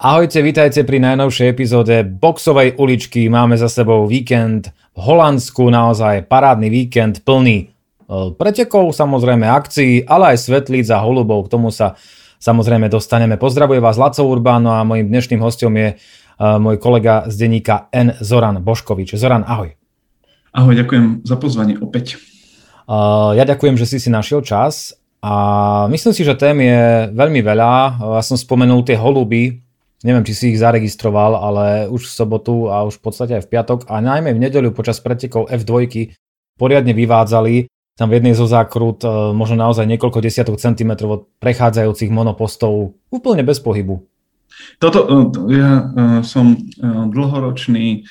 Ahojte, vítajte pri najnovšej epizóde Boxovej uličky. Máme za sebou víkend v Holandsku, naozaj parádny víkend plný pretekov, samozrejme akcií, ale aj svetlíc a holubov. K tomu sa samozrejme dostaneme. Pozdravujem vás Laco Urbano a mojím dnešným hostom je môj kolega z denníka N. Zoran Boškovič. Zoran, ahoj. Ahoj, ďakujem za pozvanie opäť. Ja ďakujem, že si našiel čas a myslím si, že tém je veľmi veľa. Ja som spomenul tie holuby. Neviem, či si ich zaregistroval, ale už v sobotu a už v podstate aj v piatok a najmä v nedeľu počas pretekov F2 poriadne vyvádzali. Tam v jednej zo zákrut možno naozaj niekoľko desiatok centimetrov od prechádzajúcich monopostov úplne bez pohybu. Ja som dlhoročný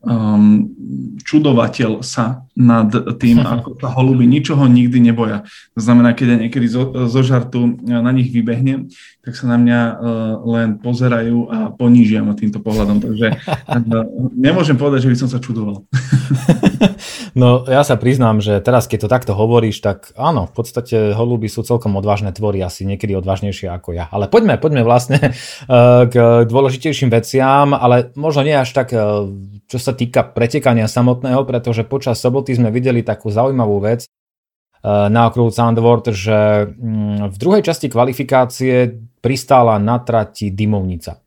čudovateľ sa nad tým, ako sa holuby ničoho nikdy neboja. To znamená, keď ja niekedy zo žartu na nich vybehnem, tak sa na mňa len pozerajú a ponížia ma týmto pohľadom. Takže nemôžem povedať, že by som sa čudoval. No ja sa priznám, že teraz, keď to takto hovoríš, tak áno, v podstate holuby sú celkom odvážne tvory, asi niekedy odvážnejšie ako ja. Ale poďme vlastne k dôležitejším veciam, ale možno nie až tak, čo sa týka pretekania samotného, pretože počas soboty sme videli takú zaujímavú vec na okruhu Zandvoort, že v druhej časti kvalifikácie pristála na trati dymovnica.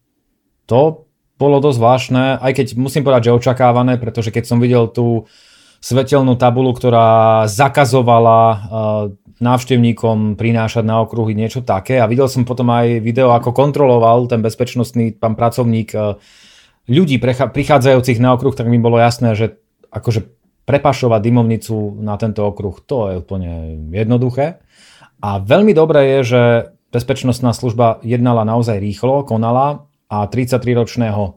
To bolo dosť zvláštne, aj keď musím povedať, že očakávané, pretože keď som videl tú svetelnú tabuľu, ktorá zakazovala návštevníkom prinášať na okruhy niečo také a videl som potom aj video, ako kontroloval ten bezpečnostný pán pracovník ľudí prichádzajúcich na okruh, tak mi bolo jasné, že akože prepašovať dymovnicu na tento okruh, to je úplne jednoduché. A veľmi dobré je, že bezpečnostná služba jednala naozaj rýchlo, konala a 33-ročného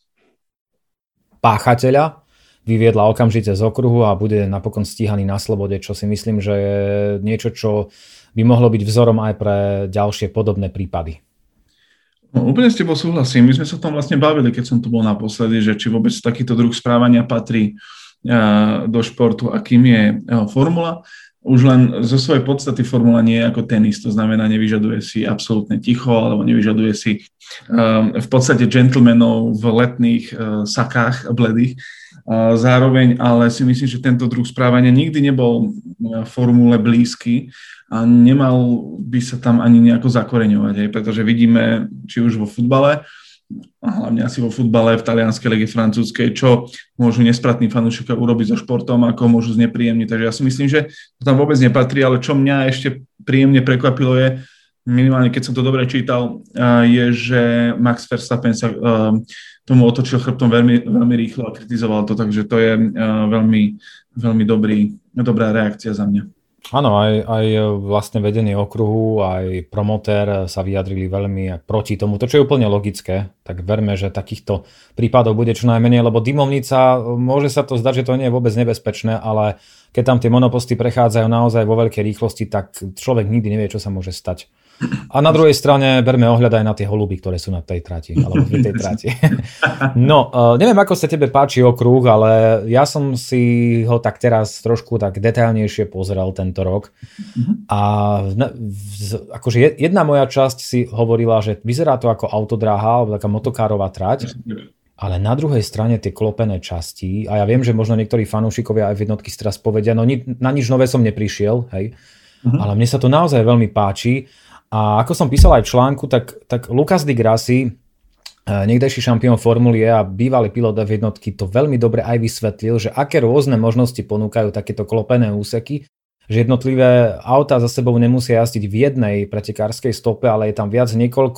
páchateľa vyviedla okamžite z okruhu a bude napokon stíhaný na slobode, čo si myslím, že je niečo, čo by mohlo byť vzorom aj pre ďalšie podobné prípady. No, úplne s tebou súhlasím. My sme sa o tom vlastne bavili, keď som tu bol naposledy, že či vôbec takýto druh správania patrí do športu, akým je formula. Už len zo svojej podstaty formula nie je ako tenis, to znamená, nevyžaduje si absolútne ticho, alebo nevyžaduje si v podstate gentlemanov v letných sakách bledých. Zároveň, ale si myslím, že tento druh správania nikdy nebol formule blízky a nemal by sa tam ani nejako zakoreňovať, pretože vidíme, či už vo futbale, a hlavne asi vo futbale, v talianskej lige, francúzskej, čo môžu nespratní fanúšikovia urobiť so športom, ako môžu znepríjemniť. Takže ja si myslím, že to tam vôbec nepatrí, ale čo mňa ešte príjemne prekvapilo je, minimálne keď som to dobre čítal, je, že Max Verstappen sa tomu otočil chrbtom veľmi, veľmi rýchlo a kritizoval to, takže to je veľmi, veľmi dobrá reakcia za mňa. Áno, aj vlastne vedenie okruhu, aj promotér sa vyjadrili veľmi proti tomu, to čo je úplne logické, tak verme, že takýchto prípadov bude čo najmenej, lebo dymovnica, môže sa to zdať, že to nie je vôbec nebezpečné, ale keď tam tie monoposty prechádzajú naozaj vo veľkej rýchlosti, tak človek nikdy nevie, čo sa môže stať. A na druhej strane berme ohľad aj na tie holuby, ktoré sú na tej trati, alebo v tej trati. No, neviem, ako sa tebe páči okruh, ale ja som si ho tak teraz trošku tak detailnejšie pozrel tento rok. A akože jedna moja časť si hovorila, že vyzerá to ako autodráha, alebo taká motokárová trať, ale na druhej strane tie klopené časti, a ja viem, že možno niektorí fanúšikovia aj v jednotky teraz povedia, no na nič nové som neprišiel, hej, ale mne sa to naozaj veľmi páči. A ako som písal aj v článku, tak Lucas Di Grassi, niekdejší šampión Formuly E a bývalý pilot F jednotky, to veľmi dobre aj vysvetlil, že aké rôzne možnosti ponúkajú takéto klopené úseky, že jednotlivé autá za sebou nemusia jazdiť v jednej pretekárskej stope, ale je tam viac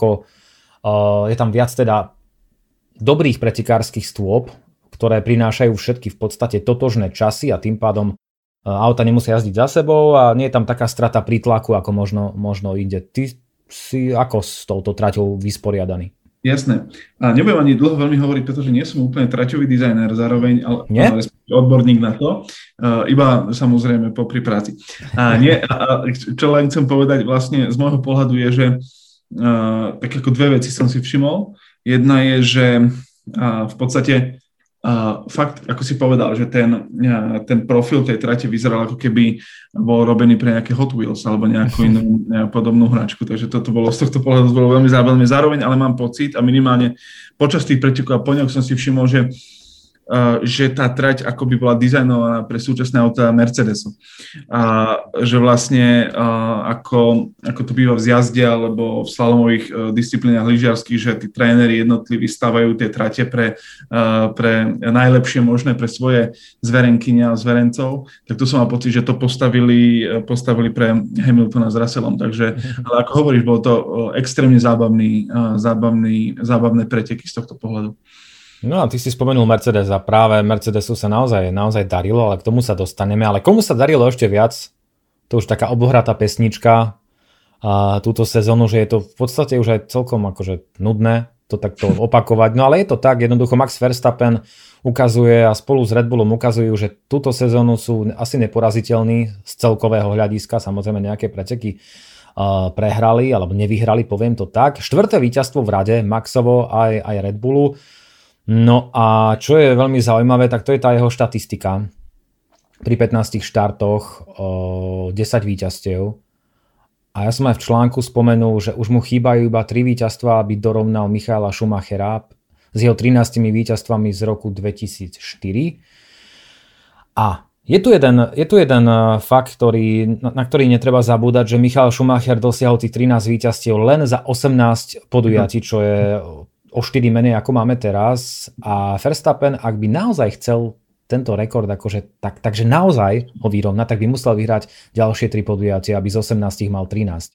teda dobrých pretekárskych stôp, ktoré prinášajú všetky v podstate totožné časy a tým pádom auta nemusia jazdiť za sebou a nie je tam taká strata prítlaku, ako možno ide. Ty si ako s touto traťou vysporiadaný? Jasné. A nebudem ani dlho veľmi hovoriť, pretože nie som úplne traťový dizajner zároveň, ale odborník na to. Iba samozrejme popri práci. Čo len chcem povedať vlastne z môjho pohľadu je, že tak ako dve veci som si všimol. Jedna je, že v podstate fakt, ako si povedal, že ten profil tej trate vyzeral, ako keby bol robený pre nejaké Hot Wheels alebo nejakú inú podobnú hračku, takže toto bolo z tohto pohľadu veľmi zábavné. Zároveň ale mám pocit a minimálne počas tých pretekov a po ňoch som si všimol, že tá trať akoby bola dizajnovaná pre súčasné auta Mercedesu. A že vlastne ako to býva v zjazde alebo v slalomových disciplínach lyžiarských, že tí tréneri jednotliví stavajú tie trate pre najlepšie možné pre svoje zverenkyne a zverencov, tak tu som mal pocit, že to postavili pre Hamiltona s Russellom. Takže, ale ako hovoríš, bolo to extrémne zábavné preteky z tohto pohľadu. No a ty si spomenul Mercedes a práve Mercedesu sa naozaj darilo, ale k tomu sa dostaneme. Ale komu sa darilo ešte viac, to už taká obohratá pesnička a túto sezónu, že je to v podstate už aj celkom akože nudné to takto opakovať. No ale je to tak, jednoducho Max Verstappen ukazuje a spolu s Red Bullom ukazujú, že túto sezónu sú asi neporaziteľní z celkového hľadiska, samozrejme nejaké preteky prehrali alebo nevyhrali, poviem to tak. 4. víťazstvo v rade Maxovo aj Red Bullu. No a čo je veľmi zaujímavé, tak to je tá jeho štatistika. Pri 15 štartoch 10 víťazstiev. A ja som aj v článku spomenul, že už mu chýbajú iba 3 víťazstvá, aby dorovnal Michaela Schumachera s jeho 13 víťazstvami z roku 2004. A je tu jeden fakt, na ktorý netreba zabúdať, že Michael Schumacher dosiahol tých 13 víťazstiev len za 18 podujatí, čo je o 4 menej ako máme teraz, a Verstappen, ak by naozaj chcel tento rekord akože takže naozaj ho vyrovnať, tak by musel vyhrať ďalšie 3 podujatia, aby z 18 mal 13.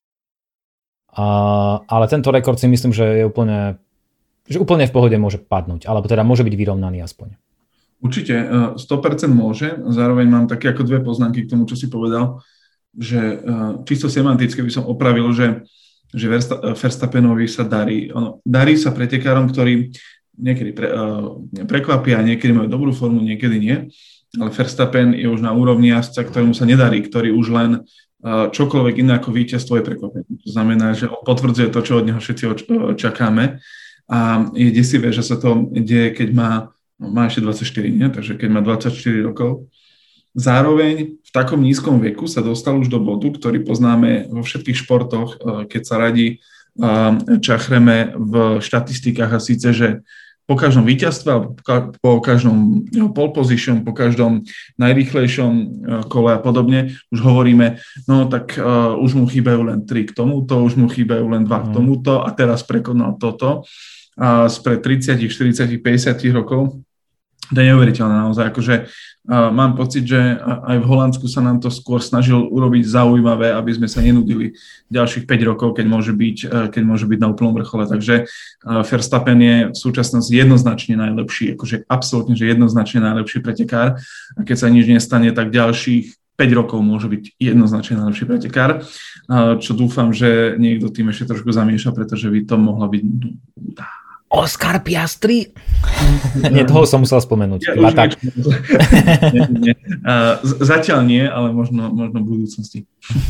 Ale tento rekord si myslím, že je úplne v pohode môže padnúť, alebo teda môže byť vyrovnaný aspoň. Určite, 100% môže. Zároveň mám také ako 2 poznámky k tomu, čo si povedal, že čisto semanticky by som opravil, že Verstappenovi sa darí. Darí sa pretekárom, ktorí niekedy prekvapia, niekedy majú dobrú formu, niekedy nie. Ale Verstappen je už na úrovni jazdca, ktorému sa nedarí, ktorý už len čokoľvek iné ako víťazstvo je prekvapenie. To znamená, že on potvrdzuje to, čo od neho všetci čakáme. A je desivé, že sa to deje, keď má ešte 24, nie? Takže keď má 24 rokov. Zároveň v takom nízkom veku sa dostal už do bodu, ktorý poznáme vo všetkých športoch, keď sa radí čachreme v štatistikách, a síce, že po každom víťazstve, po každom pole position, po každom najrýchlejšom kole a podobne, už hovoríme, no tak už mu chýbajú len 3 k tomuto, už mu chýbajú len 2 k tomuto a teraz prekonal toto. A spred 30, 40, 50 rokov. To je neuveriteľné naozaj, akože mám pocit, že aj v Holandsku sa nám to skôr snažil urobiť zaujímavé, aby sme sa nenudili ďalších 5 rokov, keď môže byť na úplnom vrchole. Takže Verstappen je v súčasnosti jednoznačne najlepší, akože absolútne, že jednoznačne najlepší pretekár. A keď sa nič nestane, tak ďalších 5 rokov môže byť jednoznačne najlepší pretekár, čo dúfam, že niekto tým ešte trošku zamieša, pretože by to mohla byť Oscar Piastri? Nie, toho som musel spomenúť. Ja, tak. Nie. Zatiaľ nie, ale možno v budúcnosti.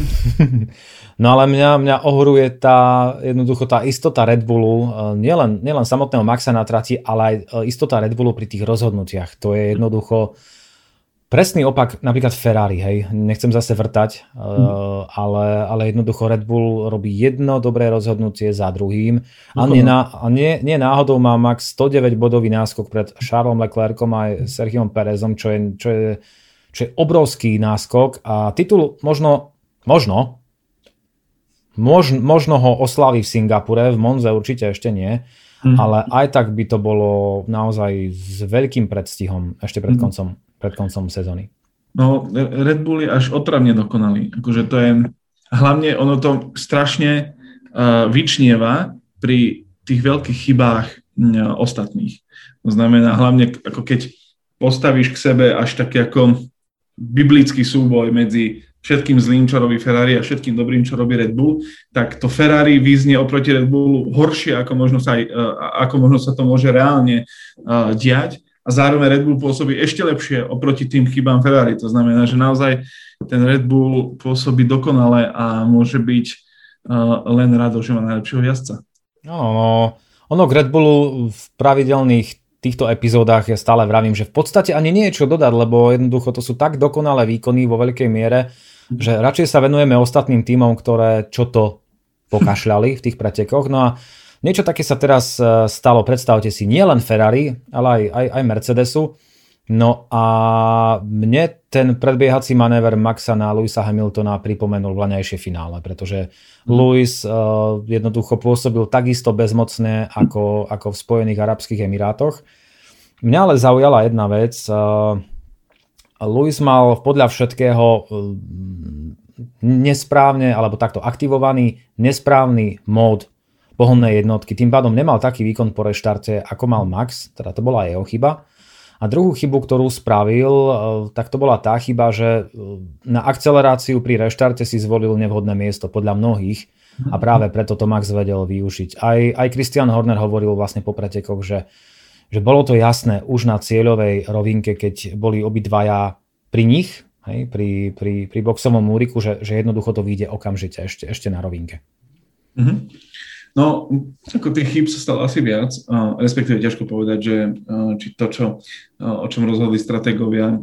No ale mňa ohoruje jednoducho tá istota Red Bullu, nielen samotného Maxa na trati, ale aj istota Red Bullu pri tých rozhodnutiach. To je jednoducho presný opak napríklad Ferrari, hej. Nechcem zase vrtať, ale jednoducho Red Bull robí jedno dobré rozhodnutie za druhým. A nie náhodou má Max 109 bodový náskok pred Charlesom Leclercom aj Sergiom Perezom, čo je obrovský náskok. A titul možno ho oslaví v Singapure, v Monze určite ešte nie, ale aj tak by to bolo naozaj s veľkým predstihom ešte pred koncom sezóny. No, Red Bull je až otravne dokonalý. Akože to je, hlavne ono to strašne vyčnieva pri tých veľkých chybách ostatných. To znamená, hlavne ako keď postavíš k sebe až taký ako biblický súboj medzi všetkým zlým, čo robí Ferrari a všetkým dobrým, čo robí Red Bull, tak to Ferrari vyznie oproti Red Bullu horšie, ako možno sa to môže reálne diať. A zároveň Red Bull pôsobí ešte lepšie oproti tým chybám Ferrari. To znamená, že naozaj ten Red Bull pôsobí dokonale a môže byť len rado, že má najlepšieho jazdca. No, ono k Red Bullu v pravidelných týchto epizódach ja stále vravím, že v podstate ani nie je čo dodať, lebo jednoducho to sú tak dokonalé výkony vo veľkej miere, že radšej sa venujeme ostatným tímom, ktoré čo to pokašľali v tých pretekoch. No a niečo také sa teraz stalo, predstavte si, nie len Ferrari, ale aj Mercedesu. No a mne ten predbiehací manéver Maxa na Lewisa Hamiltona pripomenul vlaňajšie finále, pretože Lewis jednoducho pôsobil takisto bezmocne ako v Spojených arabských emirátoch. Mňa ale zaujala jedna vec. Lewis mal podľa všetkého nesprávne, alebo takto aktivovaný nesprávny mód pohonnej jednotky. Tým pádom nemal taký výkon po reštarte, ako mal Max, teda to bola jeho chyba. A druhú chybu, ktorú spravil, tak to bola tá chyba, že na akceleráciu pri reštarte si zvolil nevhodné miesto podľa mnohých a práve preto to Max vedel využiť. Aj Christian Horner hovoril vlastne po pretekoch, že bolo to jasné už na cieľovej rovinke, keď boli obidvaja pri nich, hej, pri boxovom múriku, že jednoducho to vyjde okamžite ešte na rovinke. Mhm. No, ako tých chýb sa stalo asi viac, respektíve ťažko povedať, že či to, o čom rozhodli stratégovia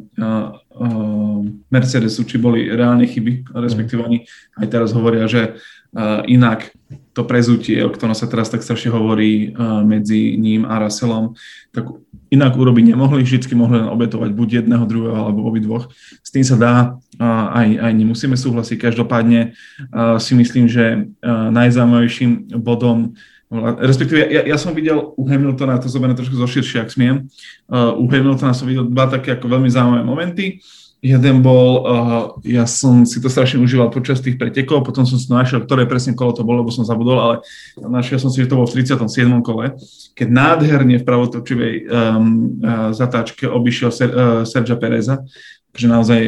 Mercedesu, či boli reálne chyby, respektíve oni aj teraz hovoria, že inak to prezutie, o ktorom sa teraz tak strašne hovorí medzi ním a Russellom, tak inak urobiť nemohli, vždycky mohli len obetovať buď jedného, druhého alebo obidvoch. S tým sa dá, aj nemusíme súhlasiť. Každopádne si myslím, že najzaujímavejším bodom, respektíve ja som videl u Hamiltona, to zoberiem trošku zoširšie, ak smiem, u Hamiltona som videl dva také ako veľmi zaujímavé momenty. Jeden bol, ja som si to strašne užíval počas tých pretekov, potom som si našiel, ktoré presne kolo to bolo, lebo som zabudol, ale našiel som si, že to bol v 37. kole, keď nádherne v pravotočivej zatáčke obišiel Sergia Pereza, že naozaj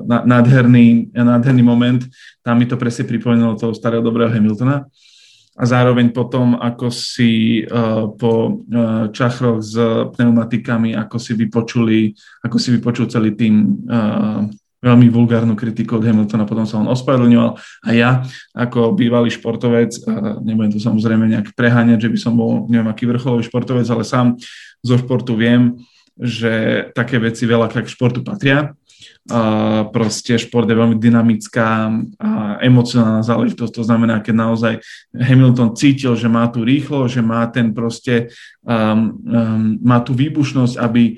nádherný moment, tam mi to presne pripomenulo toho starého dobrého Hamiltona. A zároveň potom, ako si po čachroch s pneumatikami, ako si vypočul celý tým veľmi vulgárnu kritiku od Hamiltona, potom sa on ospravedlňoval a ja, ako bývalý športovec, nebudem to samozrejme nejak preháňať, že by som bol neviem aký vrcholový športovec, ale sám zo športu viem, že také veci veľa k športu patria. Proste šport je veľmi dynamická a emocionálna záležitosť, to znamená, keď naozaj Hamilton cítil, že má tú rýchlo, že má ten proste má tú výbušnosť, aby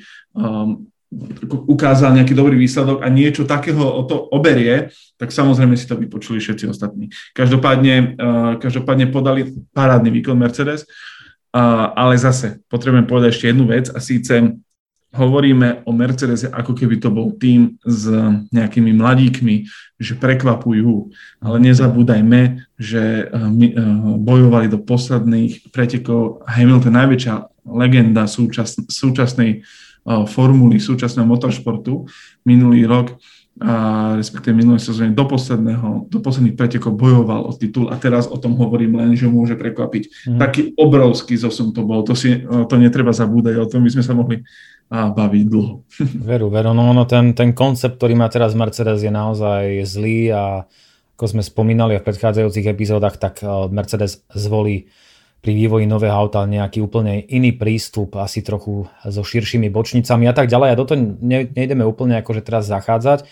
ukázal nejaký dobrý výsledok a niečo takého o to oberie, tak samozrejme si to vypočuli všetci ostatní. Každopádne podali parádny výkon Mercedes, ale zase potrebujem povedať ešte jednu vec a síce hovoríme o Mercedese, ako keby to bol tím s nejakými mladíkmi, že prekvapujú, ale nezabúdajme, že bojovali do posledných pretekov. Hamilton, najväčšia legenda súčasnej formuly, súčasného motoršportu, minulý rok, respektíve minulé sezóne do posledných pretekov bojoval o titul a teraz o tom hovorím len, že môže prekvapiť. Taký obrovský zosun to bol, to netreba zabúdať, o tom by sme sa mohli baviť dlho. Veru, no ten koncept, ktorý má teraz Mercedes, je naozaj zlý a ako sme spomínali v predchádzajúcich epizódach, tak Mercedes zvolí pri vývoji nového auta nejaký úplne iný prístup, asi trochu so širšími bočnicami a tak ďalej. A do toho nejdeme úplne akože teraz zachádzať.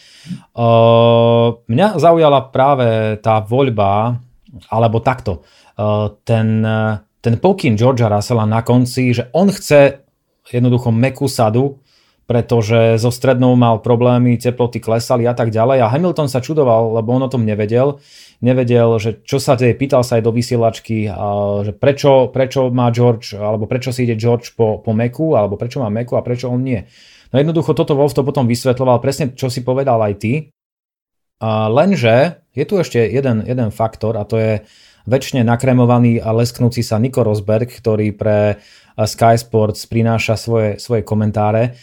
Mňa zaujala práve tá voľba, alebo takto, ten pokyn Georgea Russella na konci, že on chce jednoducho mäkkú sadu, pretože so strednou mal problémy, teploty klesali a tak ďalej a Hamilton sa čudoval, lebo on o tom nevedel, že čo sa deje, pýtal sa aj do vysielačky, že prečo má George, alebo prečo si ide George po mäkku, alebo prečo má mäkku a prečo on nie. No jednoducho toto Wolff to potom vysvetľoval presne, čo si povedal aj ty, lenže je tu ešte jeden faktor a to je večne nakremovaný a lesknúci sa Nico Rosberg, ktorý pre Sky Sports prináša svoje komentáre.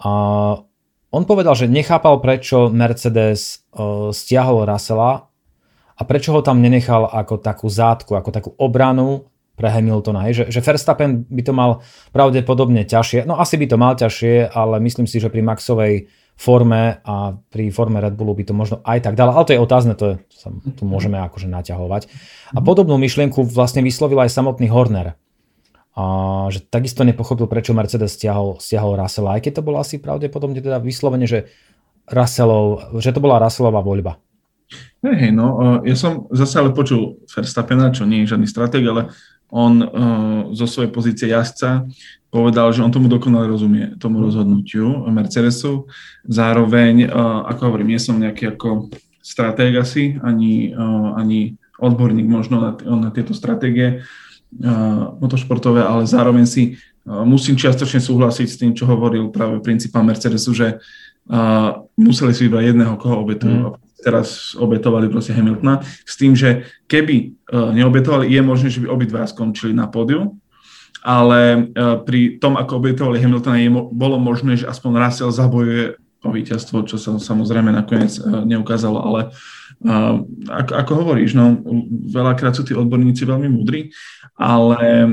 On povedal, že nechápal, prečo Mercedes stiahol Russella a prečo ho tam nenechal ako takú zátku, ako takú obranu pre Hamiltona. Že Verstappen by to mal pravdepodobne ťažšie. No asi by to mal ťažšie, ale myslím si, že pri Maxovej forme a pri forme Red Bullu by to možno aj tak dalo. Ale to je otázne, tu môžeme akože naťahovať. A podobnú myšlienku vlastne vyslovil aj samotný Horner. A že takisto nepochopil, prečo Mercedes stiahol Russella, aj keď to bolo asi pravdepodobne teda vyslovene, že to bola Russellova voľba. Hej, no, ja som zase ale počul Verstappena, čo nie je žiadny stratég, ale on zo svojej pozície jazdca povedal, že on tomu dokonale rozumie, tomu rozhodnutiu Mercedesu. Zároveň, ako hovorím, nie som nejaký ako stratég asi, ani odborník možno na tieto stratégie motošportové, ale zároveň si musím čiastočne súhlasiť s tým, čo hovoril práve princípal Mercedesu, že museli si vybrať jedného, koho obetujú. Teraz obetovali proste Hamiltona, s tým, že keby neobetovali, je možné, že by obidva skončili na pódiu, ale pri tom, ako obetovali Hamiltona, bolo možné, že aspoň Russell zabojuje o víťazstvo, čo sa samozrejme nakoniec neukázalo, ale ako hovoríš, no, veľakrát sú tí odborníci veľmi múdri, ale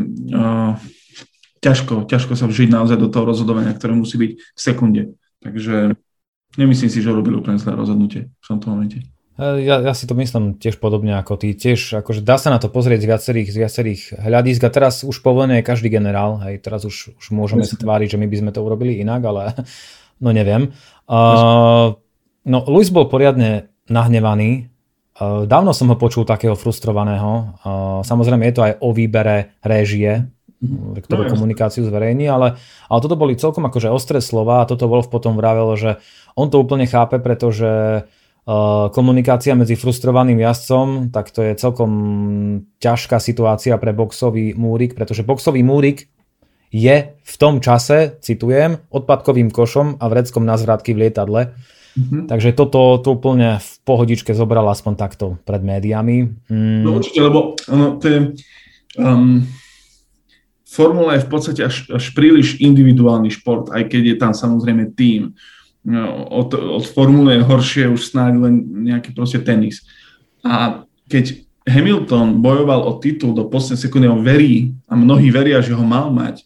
ťažko sa vžiť naozaj do toho rozhodovania, ktoré musí byť v sekunde. Takže nemyslím si, že robili úplne zlé rozhodnutie v tomto momente. Ja si to myslím tiež podobne ako ty. Tiež akože dá sa na to pozrieť z viacerých hľadísk a teraz už po vojne je každý generál. Hej, teraz už môžeme sa tváriť, že my by sme to urobili inak, ale no neviem. No Lewis bol poriadne nahnevaný. Dávno som ho počul takého frustrovaného. Samozrejme je to aj o výbere réžie, ktorú komunikáciu zverejní, ale toto boli celkom akože ostré slova a toto Wolf potom vravel, že on to úplne chápe, pretože komunikácia medzi frustrovaným jazdcom, tak to je celkom ťažká situácia pre boxový múrik, pretože boxový múrik je v tom čase, citujem, odpadkovým košom a vreckom na zvratky v lietadle. Takže toto úplne v pohodičke zobral aspoň takto pred médiami. No určite, lebo to je... Formula je v podstate až príliš individuálny šport, aj keď je tam samozrejme tím. Od formule je horšie už snáď len nejaký proste tenis. A keď Hamilton bojoval o titul do poslednej sekundy, on verí, a mnohí veria, že ho mal mať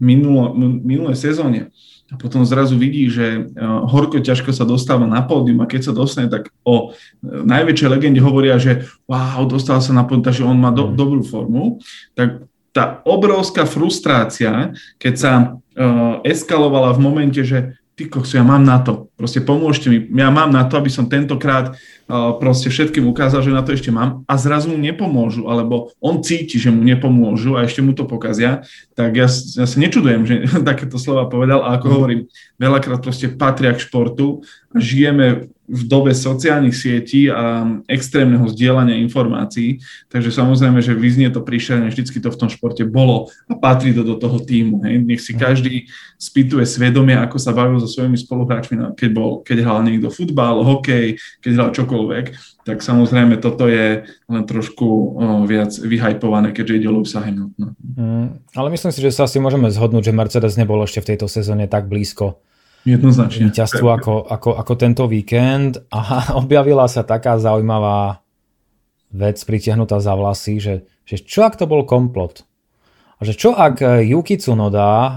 minulé sezóne, a potom zrazu vidí, že horko ťažko sa dostáva na pódium a keď sa dostane, tak o najväčšej legende hovoria, že wow, dostal sa na pódium, takže on má dobrú formu, tak tá obrovská frustrácia, keď sa eskalovala v momente, že ty kokso, ja mám na to, proste pomôžte mi, ja mám na to, aby som tentokrát proste všetkým ukázal, že na to ešte mám a zrazu mu nepomôžu, alebo on cíti, že mu nepomôžu a ešte mu to pokazia, tak ja sa nečudujem, že takéto slova povedal a ako hovorím, veľakrát proste patria k športu a žijeme v dobe sociálnych sietí a extrémneho zdieľania informácií, takže samozrejme, že vyznie to príšerné, vždycky to v tom športe bolo a patrí to do toho tímu. Hej. Nech si každý spýtuje svedomie, ako sa bavil so svojimi spoluhráčmi, keď hral niekto futbal, hokej, keď hral čokoľvek, tak samozrejme toto je len trošku viac vyhajpované, keďže ide o Lewisa Hamiltona. Ale myslím si, že sa asi môžeme zhodnúť, že Mercedes nebol ešte v tejto sezóne tak blízko jednoznačne víťazstvu ako tento víkend a objavila sa taká zaujímavá vec pritiahnutá za vlasy, že čo ak to bol komplot? A že čo ak Yuki Tsunoda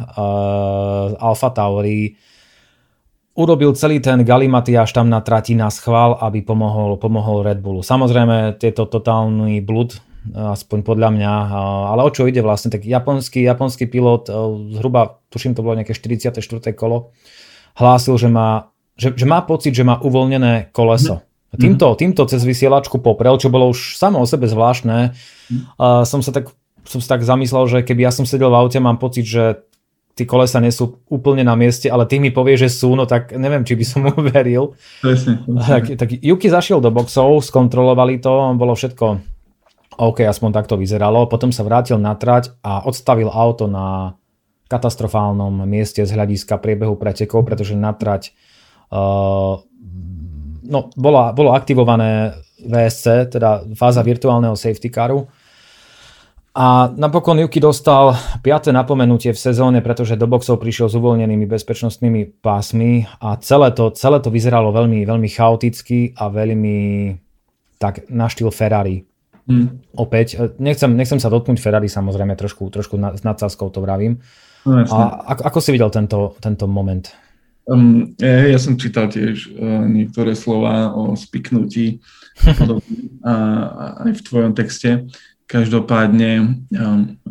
z Alfa Tauri urobil celý ten galimatiáš tam na trati na schvál, aby pomohol Red Bullu. Samozrejme, je to totálny blud, aspoň podľa mňa, ale o čo ide vlastne? Tak japonský pilot, zhruba, tuším, to bolo nejaké 44. kolo, hlásil, že má pocit, že má uvoľnené koleso. Týmto cez vysielačku poprel, čo bolo už samo o sebe zvláštne. Som sa tak zamyslel, že keby ja som sedel v aute, mám pocit, že tí kolesa nie sú úplne na mieste, ale ty mi povieš, že sú, no tak neviem, či by som mu veril. Tak Yuki zašiel do boxov, skontrolovali to, bolo všetko OK, aspoň tak to vyzeralo. Potom sa vrátil na trať a odstavil auto na katastrofálnom mieste z hľadiska priebehu pretekov, pretože na trať bolo aktivované VSC, teda fáza virtuálneho safety caru. A napokon Yuki dostal 5. napomenutie v sezóne, pretože do boxov prišiel s uvoľnenými bezpečnostnými pásmi a celé to vyzeralo veľmi, veľmi chaoticky a veľmi tak na štýl Ferrari. Opäť, nechcem sa dotknúť Ferrari, samozrejme trošku s nadsázkou to vravím. No, a ako si videl tento moment? Ja som čítal tiež niektoré slova o spiknutí aj v tvojom texte. Každopádne, ako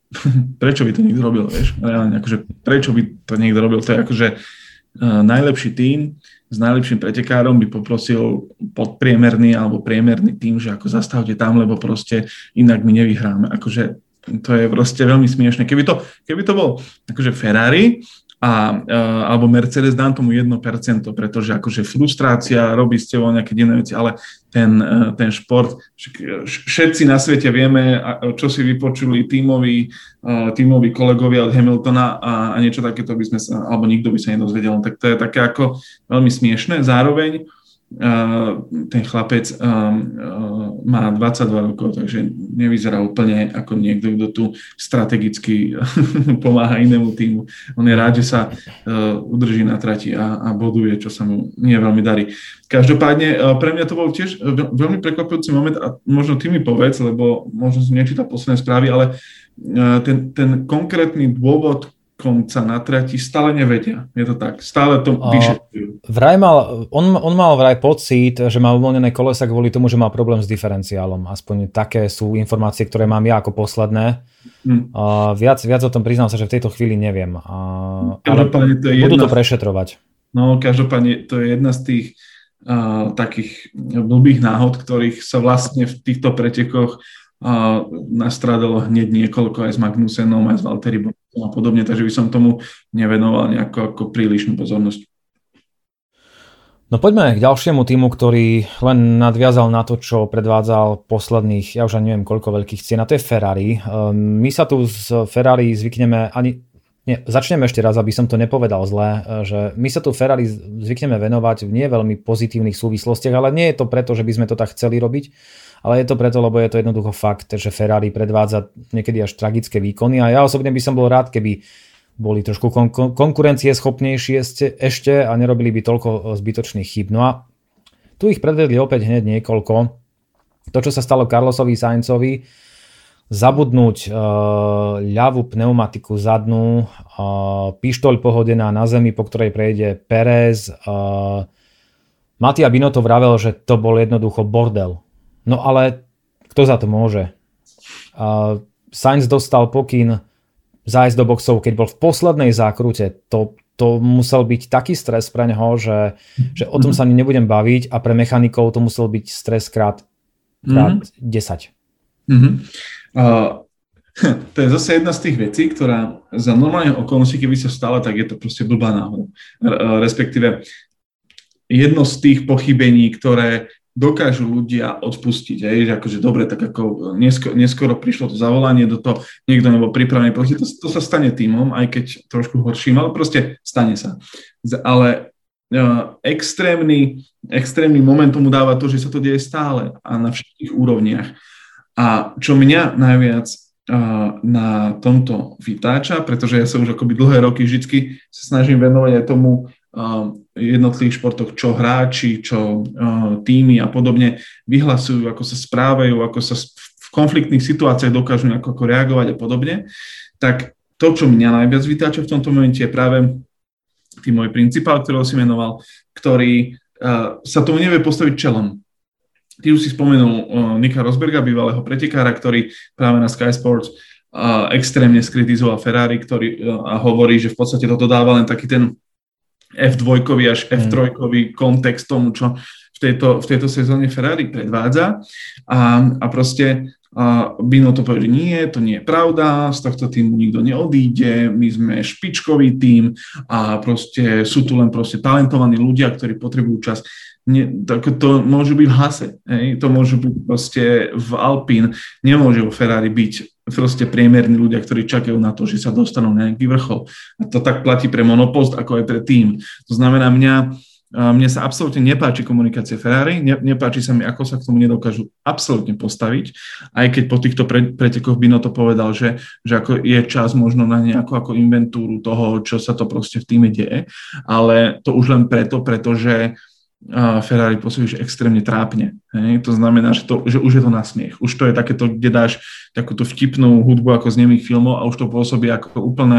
prečo by to niekto robil, vieš? Reálne, akože prečo by to niekto robil? To je akože najlepší tím s najlepším pretekárom by poprosil podpriemerný alebo priemerný tím, že ako zastavte tam, lebo proste inak my nevyhráme. Akože to je proste veľmi smiešne. Keby to bol akože Ferrari alebo Mercedes, dám tomu 1%, pretože akože frustrácia, robí ste vo nejaké iné veci, ale ten šport, všetci na svete vieme, čo si vypočuli tímoví kolegovia od Hamiltona a niečo takéto by sme sa, alebo nikto by sa nedozvedel, tak to je také ako veľmi smiešné. Zároveň ten chlapec má 22 rokov, takže nevyzerá úplne ako niekto, kto tu strategicky pomáha inému týmu. On je rád, že sa udrží na trati a boduje, čo sa mu nie veľmi darí. Každopádne pre mňa to bol tiež veľmi prekvapujúci moment a možno ty mi povedz, lebo možno som nečítal posledné správy, ale ten konkrétny dôvod konca na trati stále nevedia. Je to tak? Stále to vyšetrujú. On mal vraj pocit, že má uvoľnené kolesa kvôli tomu, že má problém s diferenciálom. Aspoň také sú informácie, ktoré mám ja ako posledné. Viac o tom priznám sa, že v tejto chvíli neviem. Ale budú to prešetrovať. No, každopádne to je jedna z tých takých blbých náhod, ktorých sa vlastne v týchto pretekoch nastradalo hneď niekoľko aj s Magnusenom, aj s Valtteri Bottasom a podobne, takže by som tomu nevenoval nejako ako prílišnú pozornosť. No poďme k ďalšiemu týmu, ktorý len nadviazal na to, čo predvádzal posledných, ja už ani neviem koľko veľkých cien, a to je Ferrari. My sa tu z Ferrari zvykneme začneme ešte raz, aby som to nepovedal zle, že my sa tu Ferrari zvykneme venovať v nie veľmi pozitívnych súvislostiach, ale nie je to preto, že by sme to tak chceli robiť, ale je to preto, lebo je to jednoducho fakt, že Ferrari predvádza niekedy až tragické výkony a ja osobne by som bol rád, keby boli trošku konkurencieschopnejší ešte a nerobili by toľko zbytočných chýb. No a tu ich predvedli opäť hneď niekoľko. To, čo sa stalo Carlosovi Sainzovi, zabudnúť ľavú pneumatiku zadnú, pištoľ pohodená na zemi, po ktorej prejde Perez. Mattia Binotto vravel, že to bol jednoducho bordel. No ale kto za to môže? Sainz dostal pokyn zájsť do boxov, keď bol v poslednej zákrute. To musel byť taký stres pre neho, že o tom sa nebudem baviť a pre mechanikov to musel byť stres krát 10. To je zase jedna z tých vecí, ktorá za normálne okolnosti, keby sa stala, tak je to proste blbá náhoda. Respektíve jedno z tých pochybení, ktoré dokážu ľudia odpustiť. Že akože dobre, tak ako neskoro prišlo to zavolanie do toho, niekto nebol pripravený. Proste to sa stane tímom, aj keď trošku horším, ale proste stane sa. Ale extrémny moment tomu dáva to, že sa to deje stále a na všetkých úrovniach. A čo mňa najviac na tomto vytáča, pretože ja sa už akoby dlhé roky vždycky sa snažím venovať aj tomu jednotlivých športoch, čo hráči, čo týmy a podobne vyhlasujú, ako sa správajú, ako sa v konfliktných situáciách dokážu ako reagovať a podobne, tak to, čo mňa najviac vytáča v tomto momente je práve tým môj principál, ktorého si menoval, ktorý sa tomu nevie postaviť čelom. Ty už si spomenul Nika Rosberga, bývalého pretekára, ktorý práve na Sky Sports extrémne skritizoval Ferrari, a hovorí, že v podstate toto dáva len taký ten F2 až F3 kontext tomu, čo v tejto sezóne Ferrari predvádza. A proste Binotto povie, že nie, to nie je pravda, z tohto týmu nikto neodíde, my sme špičkový tím a proste sú tu len proste talentovaní ľudia, ktorí potrebujú čas. To môžu byť v Hase, to môžu byť proste v Alpine, nemôže vo Ferrari byť proste priemerní ľudia, ktorí čakajú na to, že sa dostanú na nejaký vrchol. A to tak platí pre monopost, ako aj pre tým. To znamená, mne sa absolútne nepáči komunikácia Ferrari, nepáči sa mi, ako sa k tomu nedokážu absolútne postaviť, aj keď po týchto pretekoch Binotto povedal, že ako je čas možno na nejakú ako inventúru toho, čo sa to proste v týme deje, ale to už len pretože Ferrari pôsobí extrémne trápne. To znamená, že už je to na smiech. Už to je takéto, kde dáš takúto vtipnú hudbu ako z nemých filmov a už to pôsobí ako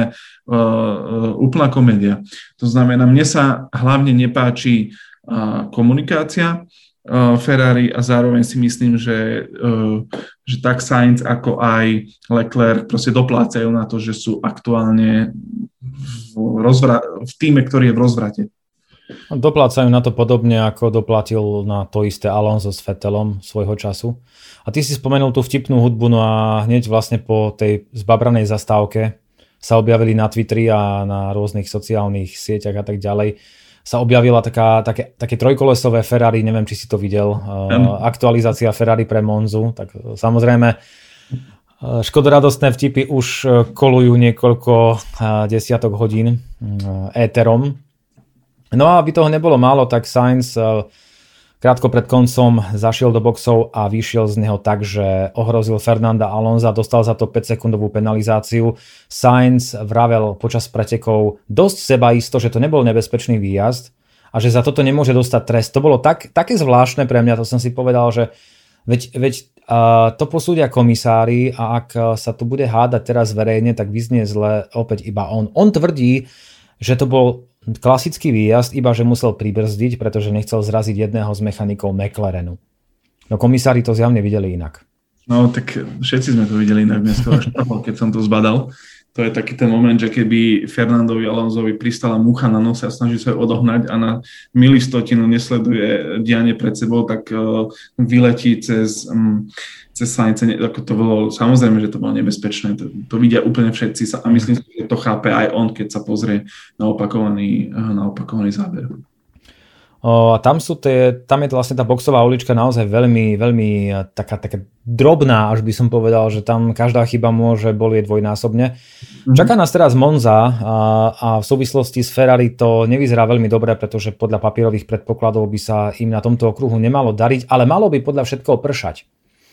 úplná komédia. To znamená, mne sa hlavne nepáči komunikácia. Ferrari a zároveň si myslím, že tak Sainz ako aj Leclerc proste doplácajú na to, že sú aktuálne v tíme, ktorý je v rozvrate. Doplácajú na to podobne, ako doplatil na to isté Alonso s Vettelom svojho času. A ty si spomenul tú vtipnú hudbu, no a hneď vlastne po tej zbabranej zastávke sa objavili na Twitteri a na rôznych sociálnych sieťach a tak ďalej sa objavila také trojkolesové Ferrari, neviem, či si to videl, aktualizácia Ferrari pre Monzu, tak samozrejme škodoradostné vtipy už kolujú niekoľko desiatok hodín éterom. No a aby toho nebolo málo, tak Sainz krátko pred koncom zašiel do boxov a vyšiel z neho tak, že ohrozil Fernanda Alonsa, dostal za to 5-sekundovú penalizáciu. Sainz vravel počas pretekov dosť sebaisto, že to nebol nebezpečný výjazd a že za toto nemôže dostať trest. To bolo také zvláštne pre mňa, to som si povedal, že veď to posúdia komisári a ak sa tu bude hádať teraz verejne, tak vyznie zle opäť iba on. On tvrdí, že to bol klasický výjazd, iba že musel pribrzdiť, pretože nechcel zraziť jedného z mechanikov McLarenu. No komisári to zjavne videli inak. No tak všetci sme to videli inak dneska, keď som to zbadal. To je taký ten moment, že keby Fernandovi Alonsovi pristala mucha na nose a snaží sa ju odohnať a na milistotinu nesleduje dianie pred sebou, tak vyletí cez Sainz. Ako to bolo, samozrejme, že to bolo nebezpečné. To vidia úplne všetci a myslím si, že to chápe aj on, keď sa pozrie na opakovaný záber. A tam je vlastne tá boxová ulička naozaj veľmi, veľmi taká drobná, až by som povedal, že tam každá chyba môže bolieť dvojnásobne. Čaká nás teraz Monza a v súvislosti s Ferrari to nevyzerá veľmi dobre, pretože podľa papierových predpokladov by sa im na tomto okruhu nemalo dariť, ale malo by podľa všetkého pršať.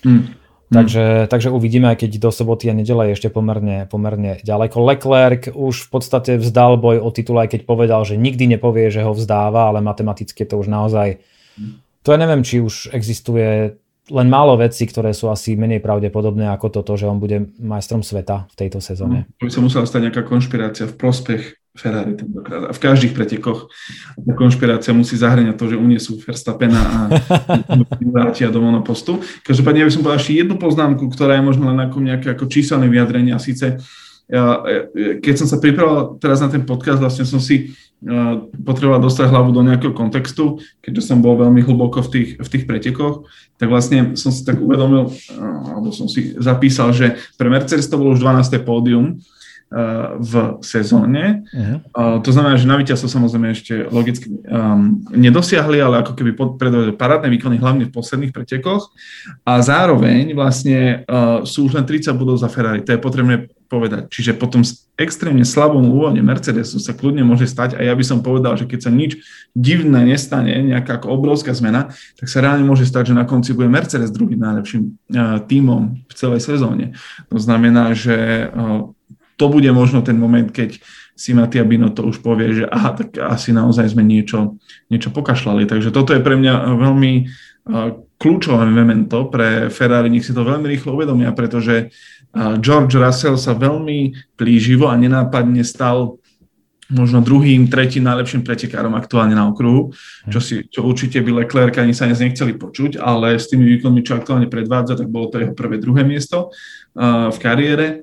Takže uvidíme, aj keď do soboty a nedele je ešte pomerne ďaleko. Leclerc už v podstate vzdal boj o titul, aj keď povedal, že nikdy nepovie, že ho vzdáva, ale matematicky to už naozaj... To ja neviem, či už existuje len málo vecí, ktoré sú asi menej pravdepodobné ako toto, že on bude majstrom sveta v tejto sezóne. To by sa musela stať nejaká konšpirácia v prospech Ferrari tentokrát. A v každých pretekoch tá konšpirácia musí zahrňať to, že uniesú Verstappena a vrátia do monopostu. Každopádne ja by som povedal ešte jednu poznámku, ktorá je možno len ako nejaké číselné vyjadrenie. A síce, keď som sa pripravoval teraz na ten podcast, vlastne som si potreboval dostať hlavu do nejakého kontextu, keďže som bol veľmi hlboko v tých pretekoch, tak vlastne som si tak uvedomil, alebo som si zapísal, že pre Mercedes to bolo už 12. pódium v sezóne. To znamená, že na víťazstvo samozrejme ešte logicky nedosiahli, ale ako keby predvedli parádne výkony, hlavne v posledných pretekoch. A zároveň vlastne sú už len 30 bodov za Ferrari. To je potrebné povedať. Čiže po tom extrémne slabom úvode Mercedesu sa kľudne môže stať, a ja by som povedal, že keď sa nič divné nestane, nejaká ako obrovská zmena, tak sa reálne môže stať, že na konci bude Mercedes druhým najlepším tímom v celej sezóne. To znamená, že to bude možno ten moment, keď si Mattia Binotto už povie, že aha, tak asi naozaj sme niečo pokašľali. Takže toto je pre mňa veľmi kľúčové memento pre Ferrari. Nech si to veľmi rýchlo uvedomia, pretože George Russell sa veľmi plíživo a nenápadne stal možno druhým, tretím najlepším pretekárom aktuálne na okruhu, čo určite by Leclerc ani sa nechceli počuť, ale s tými výkonmi, čo aktuálne predvádza, tak bolo to jeho prvé, druhé miesto v kariére.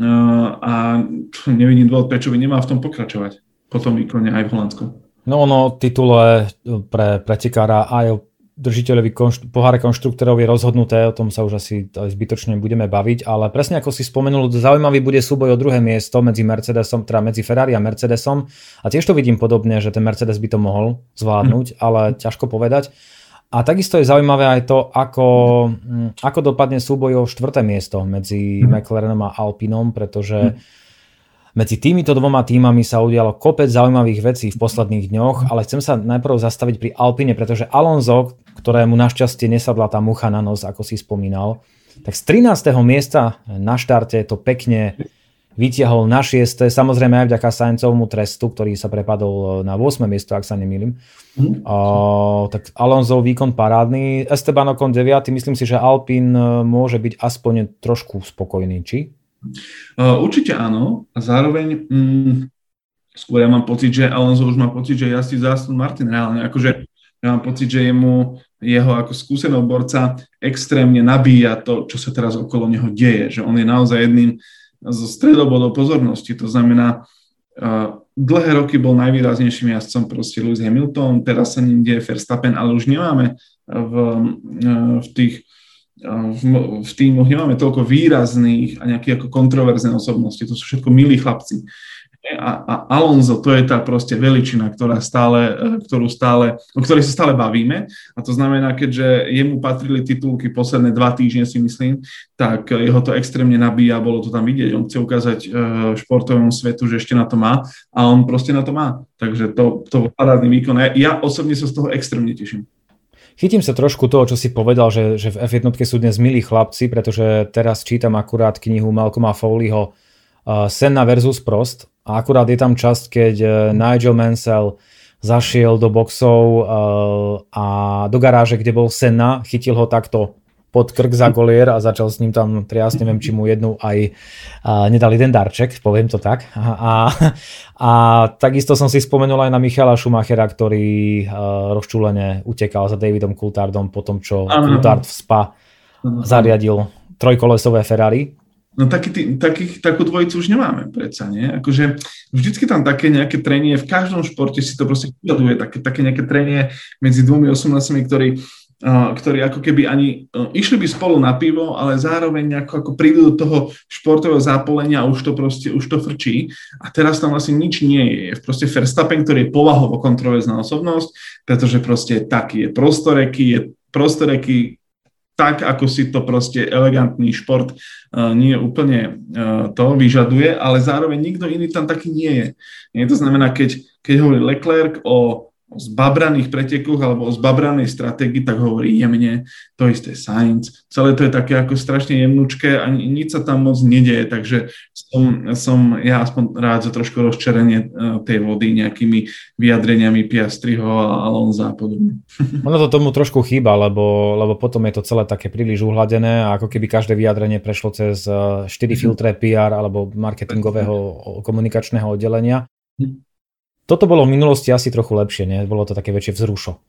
A nevidím dôvod, prečo by nemal v tom pokračovať po tom výkone aj v Holandsku. No, titule pre pretekára aj držiteľovi pohára konštruktorov je rozhodnuté, o tom sa už asi zbytočne budeme baviť, ale presne ako si spomenul, zaujímavý bude súboj o druhé miesto medzi Ferrari a Mercedesom a tiež to vidím podobne, že ten Mercedes by to mohol zvládnuť, ale ťažko povedať. A takisto je zaujímavé aj to, ako dopadne súboj o štvrté miesto medzi McLarenom a Alpinom, pretože medzi týmito dvoma týmami sa udialo kopec zaujímavých vecí v posledných dňoch, ale chcem sa najprv zastaviť pri Alpine, pretože Alonso, ktorému našťastie nesadla tá mucha na nos, ako si spomínal, tak z 13. miesta na štarte to pekne vytiahol na 6. Samozrejme aj vďaka Sainzovmu trestu, ktorý sa prepadol na 8. miesto, ak sa nemýlim. Tak Alonsov výkon parádny. Esteban Ocon 9. Myslím si, že Alpine môže byť aspoň trošku spokojný, či? Určite áno. A zároveň skôr ja mám pocit, že Alonso už má pocit, že jazdí za Aston Martin reálne. Akože ja mám pocit, že jemu jeho ako skúseného borca extrémne nabíja to, čo sa teraz okolo neho deje, že on je naozaj jedným zo stredobodov pozornosti. To znamená, dlhé roky bol najvýraznejším jazdcom proste Lewis Hamilton, teraz sa ním deje Verstappen, ale už nemáme v tímoch nemáme toľko výrazných a nejakých ako kontroverzné osobnosti, to sú všetko milí chlapci. A Alonso, to je tá proste veličina, o ktorej sa stále bavíme. A to znamená, keďže jemu patrili titulky posledné 2 týždne, si myslím, tak jeho to extrémne nabíja, bolo to tam vidieť. On chce ukázať športovému svetu, že ešte na to má a on proste na to má. Takže to bol parádny výkon. Ja osobne sa z toho extrémne teším. Chytím sa trošku toho, čo si povedal, že v F1 sú dnes milí chlapci, pretože teraz čítam akurát knihu Malcolma Fowleyho Senna versus Prost. A akurát je tam časť, keď Nigel Mansell zašiel do boxov a do garáže, kde bol Senna, chytil ho takto pod krk za golier a začal s ním tam triasť, neviem, či mu jednu aj nedal jeden darček, poviem to tak. A takisto som si spomenul aj na Michaela Schumachera, ktorý rozčúlene utekal za Davidom Coulthardom po tom, čo Coulthard v Spa zariadil trojkolesové Ferrari. No takú dvojicu už nemáme predsa, nie? Akože vždycky tam také nejaké trenie, v každom športe si to proste vyžaduje, také nejaké trenie medzi dvomi osobnostmi, ktorí ako keby ani išli by spolu na pivo, ale zároveň ako prídu do toho športového zápolenia a už to frčí. A teraz tam vlastne nič nie je. Je proste Verstappen, ktorý je povahovo kontroverzná osobnosť, pretože proste taký je prostoreký tak, ako si to proste elegantný šport nie úplne to vyžaduje, ale zároveň nikto iný tam taký nie je. To znamená, keď hovorí Leclerc o zbabraných pretekoch alebo o zbabranej stratégii, tak hovorí jemne, to isté Sainz. Celé to je také ako strašne jemnučké a nič sa tam moc nedieje, takže som ja aspoň rád za trošku rozčerenie tej vody nejakými vyjadreniami Piastriho a Alonsa a podobne. Ono to tomu trošku chýba, lebo potom je to celé také príliš uhladené a ako keby každé vyjadrenie prešlo cez 4 filtre PR alebo marketingového komunikačného oddelenia. Toto bolo v minulosti asi trochu lepšie, nie? Bolo to také väčšie vzrušo.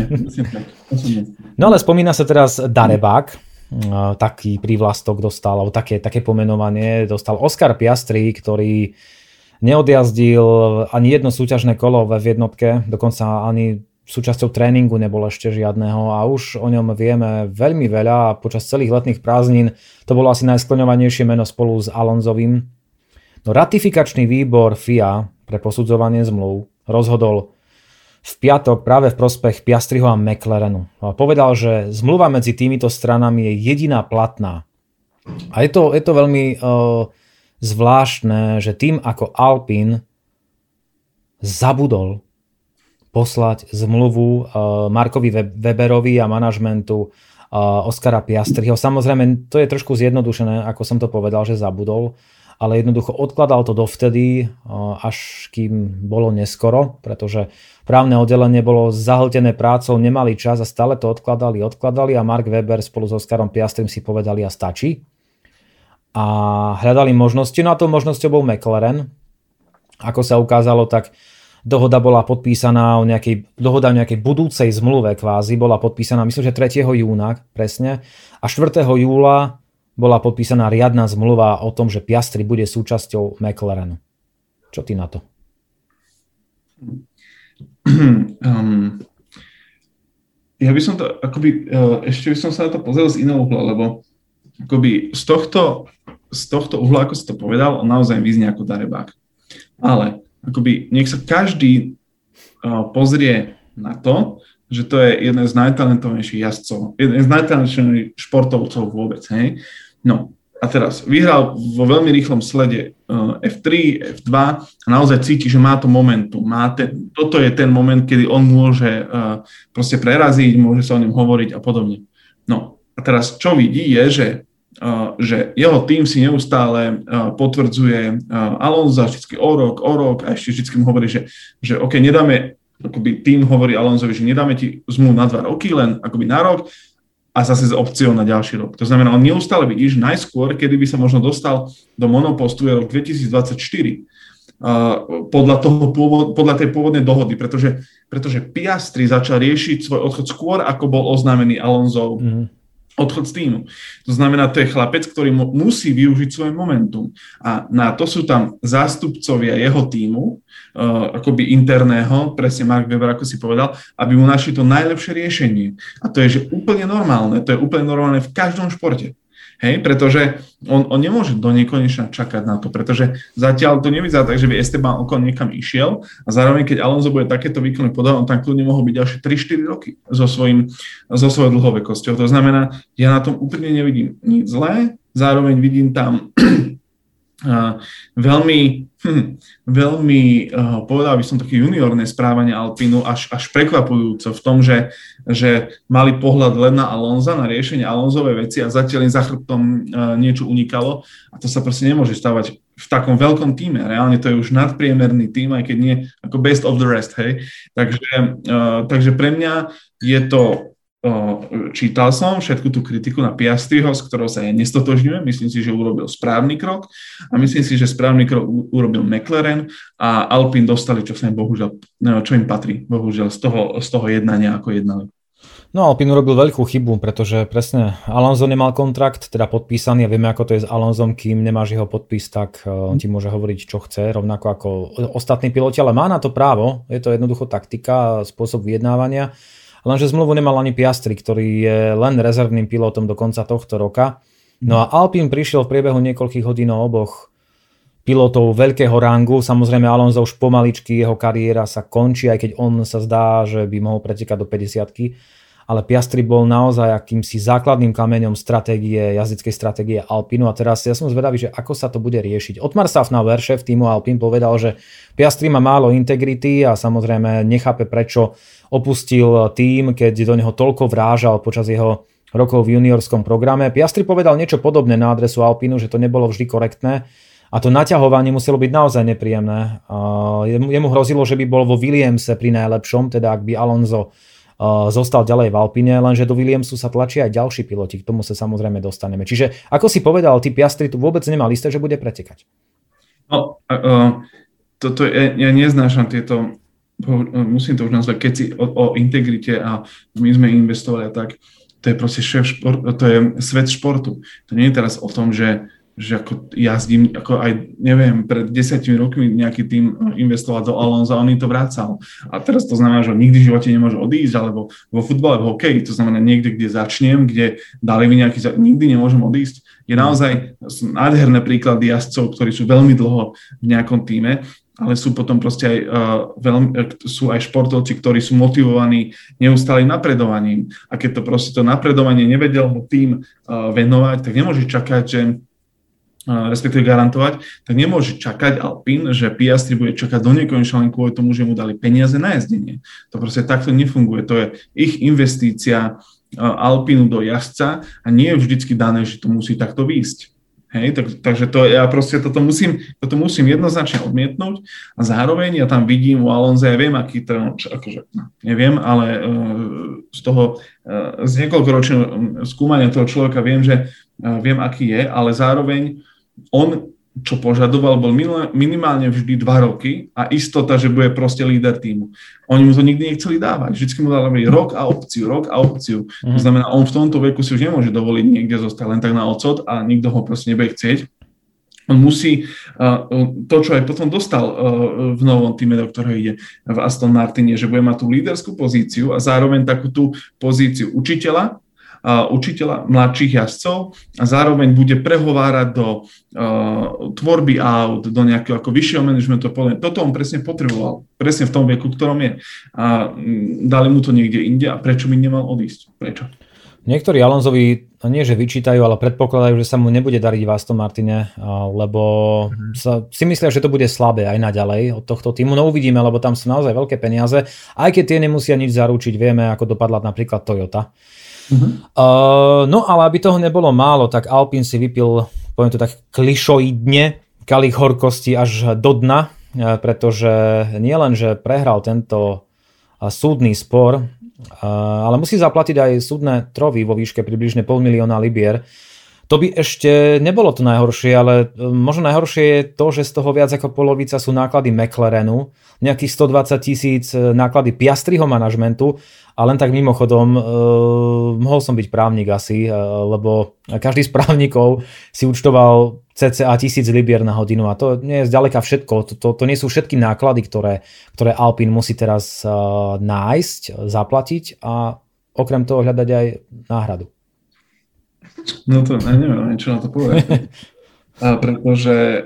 No ale spomína sa teraz darebák, taký prívlastok dostal, alebo také pomenovanie, dostal Oscar Piastri, ktorý neodjazdil ani jedno súťažné kolo v jednotke, dokonca ani súčasťou tréningu nebolo ešte žiadneho a už o ňom vieme veľmi veľa a počas celých letných prázdnin to bolo asi najskloňovanejšie meno spolu s Alonsovým. No ratifikačný výbor FIA pre posudzovanie zmluv rozhodol v piatok práve v prospech Piastriho a McLarenu. A povedal, že zmluva medzi týmito stranami je jediná platná. A je to veľmi zvláštne, že tým ako Alpine zabudol poslať zmluvu Markovi Weberovi a manažmentu Oscara Piastriho. Samozrejme, to je trošku zjednodušené, ako som to povedal, že zabudol, ale jednoducho odkladal to dovtedy, až kým bolo neskoro, pretože právne oddelenie bolo zahltené prácou, nemali čas a stále to odkladali a Mark Webber spolu s Oscarom Piastrim si povedali a stačí. A hľadali možnosti, no a tou možnosťou bol McLaren. Ako sa ukázalo, tak dohoda bola podpísaná dohoda o nejakej budúcej zmluve kvázi, bola podpísaná myslím, že 3. júna presne a 4. júla bola podpísaná riadna zmluva o tom, že Piastri bude súčasťou McLarenu. Čo ty na to? Ja by som to, ešte by som sa na to pozrel z iného uhla, lebo z tohto uhla, ako si to povedal, on naozaj vyznie ako darebák. Ale nech sa každý pozrie na to, že to je jeden z najtalentovanejších jazdcov, jeden z najtalentovanejších športovcov vôbec, hej. No a teraz vyhral vo veľmi rýchlom slede F3, F2 a naozaj cíti, že má to momentum, toto je ten moment, kedy on môže proste preraziť, môže sa o ňom hovoriť a podobne. No a teraz čo vidí je, že jeho tým si neustále potvrdzuje Alonso vždycky o rok a ešte vždycky mu hovorí, že OK, nedáme, tým hovorí Alonsovi, že nedáme ti zmluvu na 2 roky, len na rok a zase s opciou na ďalší rok. To znamená, on neustále vidí, že najskôr, kedy by sa možno dostal do monopostu, je rok 2024. podľa tej pôvodnej dohody, pretože Piastri začal riešiť svoj odchod skôr, ako bol oznámený Alonsov odchod z týmu. To znamená, to je chlapec, ktorý musí využiť svoje momentum. A na to sú tam zástupcovia jeho týmu, akoby interného, presne Mark Webber, ako si povedal, aby mu našli to najlepšie riešenie. A to je že úplne normálne. To je úplne normálne v každom športe. Hej, pretože on nemôže do nekonečna čakať na to, pretože zatiaľ to nevyzerá tak, že by Esteban Ocon niekam išiel a zároveň, keď Alonso bude takéto výkony podávať, on tam kľudne mohol byť ďalšie 3-4 roky so svojou dlhovekosťou. To znamená, ja na tom úplne nevidím nič zlé, zároveň vidím tam veľmi, povedal by som, také juniorné správanie Alpínu, až prekvapujúco v tom, že mali pohľad len na Alonza, na riešenie Alonzovej veci a zatiaľ im za chrbtom niečo unikalo a to sa proste nemôže stávať v takom veľkom týme. Reálne to je už nadpriemerný tím, aj keď nie ako best of the rest, hej. Takže pre mňa je to čítal som všetku tú kritiku na Piastriho, s ktorou sa ja nestotožňujem. Myslím si, že urobil správny krok a myslím si, že správny krok urobil McLaren a Alpine dostali, čo im patrí, bohužiaľ, z toho jednania, ako jednali. No Alpine urobil veľkú chybu, pretože presne Alonso nemal kontrakt, teda podpísaný a vieme, ako to je s Alonsom, kým nemáš jeho podpis, tak on ti môže hovoriť, čo chce, rovnako ako ostatní piloti, ale má na to právo, je to jednoducho taktika, spôsob vyjednávania. Lenže zmluvu nemal ani Piastri, ktorý je len rezervným pilotom do konca tohto roka. No a Alpine prišiel v priebehu niekoľkých hodín o oboch pilotov veľkého rangu. Samozrejme Alonso už pomaličky, jeho kariéra sa končí, aj keď on sa zdá, že by mohol pretekať do 50-ky. Ale Piastri bol naozaj akýmsi základným kameňom jazdeckej stratégie Alpinu. A teraz ja som zvedavý, že ako sa to bude riešiť. Otmar Szafnauer, šéf týmu Alpine, povedal, že Piastri má málo integrity a samozrejme nechápe, prečo opustil tým, keď do neho toľko vrážal počas jeho rokov v juniorskom programe. Piastri povedal niečo podobné na adresu Alpinu, že to nebolo vždy korektné a to naťahovanie muselo byť naozaj nepríjemné. Jemu hrozilo, že by bol vo Williamse pri najlepšom, teda ak by Alonso zostal ďalej v Alpine, lenže do Williamsu sa tlačia aj ďalší piloti, k tomu sa samozrejme dostaneme. Čiže ako si povedal, ty Piastri tu vôbec nemal isté, že bude pretekať. No, ja neznášam tieto, musím to už nazvať, keď si o integrite a my sme investovali a tak, to je proste to je svet športu. To nie je teraz o tom, že ako jazdím, ako aj, neviem, pred 10 rokmi nejaký tým investoval do Alonza, on im to vracal. A teraz to znamená, že nikdy v živote nemôže odísť, alebo vo futbale, v hokeji, to znamená niekde, kde začnem, kde dali mi nikdy nemôžem odísť. Je naozaj nádherné príklady jazdcov, ktorí sú veľmi dlho v nejakom tíme, ale sú potom proste aj sú aj športovci, ktorí sú motivovaní neustálým napredovaním. A keď to proste to napredovanie nevedel mu tým venovať, tak nemôže čakať, že respektíve garantovať, tak nemôže čakať Alpine, že Piastri bude čakať do nekonečna len kvôli tomu, že mu dali peniaze na jazdenie. To proste takto nefunguje. To je ich investícia Alpinu do jazdca a nie je vždycky dané, že to musí takto výjsť. Hej, takže ja proste toto musím jednoznačne odmietnúť a zároveň ja tam vidím u Alonza, ja viem, aký to, neviem, ale z niekoľkoročného skúmania toho človeka viem, aký je, ale zároveň on, čo požadoval, bol minimálne vždy 2 roky a istota, že bude proste líder týmu. Oni mu to nikdy nechceli dávať. Vždycky mu dali rok a opciu. To znamená, on v tomto veku si už nemôže dovoliť niekde zostať len tak na ocot a nikto ho proste nebude chcieť. On musí to, čo aj potom dostal v novom týme, do ktorého ide v Aston Martine, že bude mať tú líderskú pozíciu a zároveň takú tú pozíciu učiteľa mladších jazdcov a zároveň bude prehovárať do tvorby aut, do nejakého ako vyššieho manažmentu. Toto on presne potreboval, presne v tom veku, ktorom je. A dali mu to niekde inde a prečo by nemal odísť? Prečo? Niektorí Alonsovi nie že vyčítajú, ale predpokladajú, že sa mu nebude dariť v Aston Martine, lebo si myslia, že to bude slabé aj naďalej od tohto týmu. No uvidíme, lebo tam sú naozaj veľké peniaze. Aj keď tie nemusia nič zaručiť, vieme, ako dopadla napríklad Toyota. No ale aby toho nebolo málo, tak Alpine si vypil, poviem to tak klišoidne, kalich horkosti až do dna, pretože nielen, že prehral tento súdny spor, ale musí zaplatiť aj súdne trovy vo výške približne 500 000 libier. To by ešte nebolo to najhoršie, ale možno najhoršie je to, že z toho viac ako polovica sú náklady McLarenu, nejakých 120 000 náklady Piastriho manažmentu a len tak mimochodom mohol som byť právnik asi, lebo každý z právnikov si účtoval cca 1000 libier na hodinu a to nie je zďaleka všetko. To nie sú všetky náklady, ktoré Alpine musí teraz nájsť, zaplatiť a okrem toho hľadať aj náhradu. No to neviem, čo na to povedať. Pretože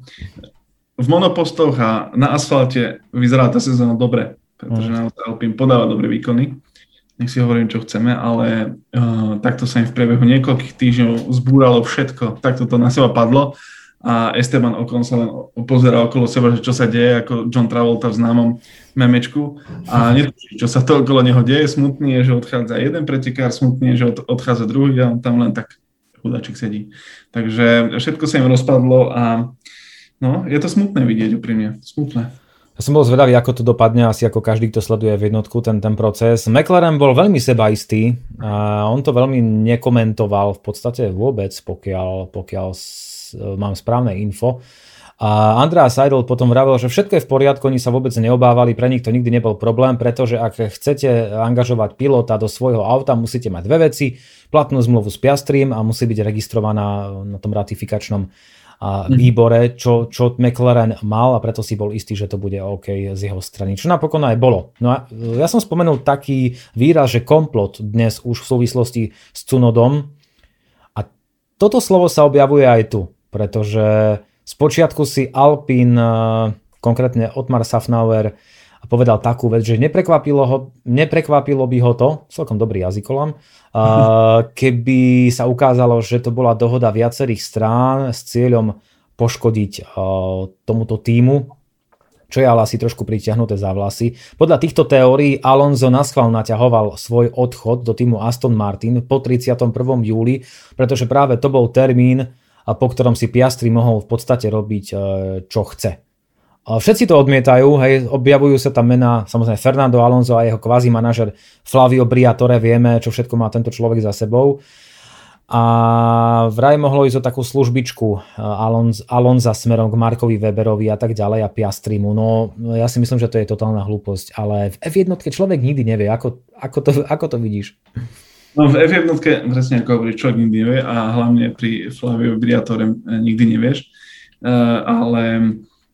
v monopostoch a na asfalte vyzerá tá sezóna dobre, pretože Alpine podáva dobré výkony. Nech si hovorím, čo chceme, ale takto sa im v priebehu niekoľkých týždňov zbúralo všetko. Takto to na seba padlo a Esteban Ocon sa len pozerá okolo seba, že čo sa deje, ako John Travolta v známom memečku a netuší, čo sa to okolo neho deje. Smutný je, že odchádza jeden pretekár, smutný je, že odchádza druhý a on tam len tak chudáčik sedí. Takže všetko sa im rozpadlo a no, je to smutné vidieť úprimne. Smutné. Ja som bol zvedavý, ako to dopadne, asi ako každý, kto sleduje v jednotku ten proces. McLaren bol veľmi sebaistý a on to veľmi nekomentoval v podstate vôbec, pokiaľ mám správne info. A Andrea Seidel potom vravel, že všetko je v poriadku, oni sa vôbec neobávali, pre nich to nikdy nebol problém, pretože ak chcete angažovať pilota do svojho auta, musíte mať dve veci, platnú zmluvu s Piastrim a musí byť registrovaná na tom ratifikačnom výbore, čo McLaren mal a preto si bol istý, že to bude OK z jeho strany. Čo napokon aj bolo. No a ja som spomenul taký výraz, že komplot dnes už v súvislosti s Tsunodom a toto slovo sa objavuje aj tu, pretože spočiatku si Alpine, konkrétne Otmar Safnauer, povedal takú vec, že neprekvapilo by ho to, celkom dobrý jazykolám, keby sa ukázalo, že to bola dohoda viacerých strán s cieľom poškodiť tomuto tímu, čo je ale asi trošku pritiahnuté za vlasy. Podľa týchto teórií Alonso naschvál naťahoval svoj odchod do tímu Aston Martin po 31. júli, pretože práve to bol termín, po ktorom si Piastri mohol v podstate robiť, čo chce. Všetci to odmietajú, hej, objavujú sa tam mená, samozrejme Fernando Alonso a jeho kvázi manažer Flavio Briatore, vieme, čo všetko má tento človek za sebou. A vraj mohlo ísť o takú službičku Alonza smerom k Markovi Weberovi a tak ďalej a Piastrimu. No ja si myslím, že to je totálna hlúposť, ale v F1 človek nikdy nevie, ako to vidíš? No v F1, presne ako hovoríš, človek nikdy nevie a hlavne pri Flavio Briatore nikdy nevieš, ale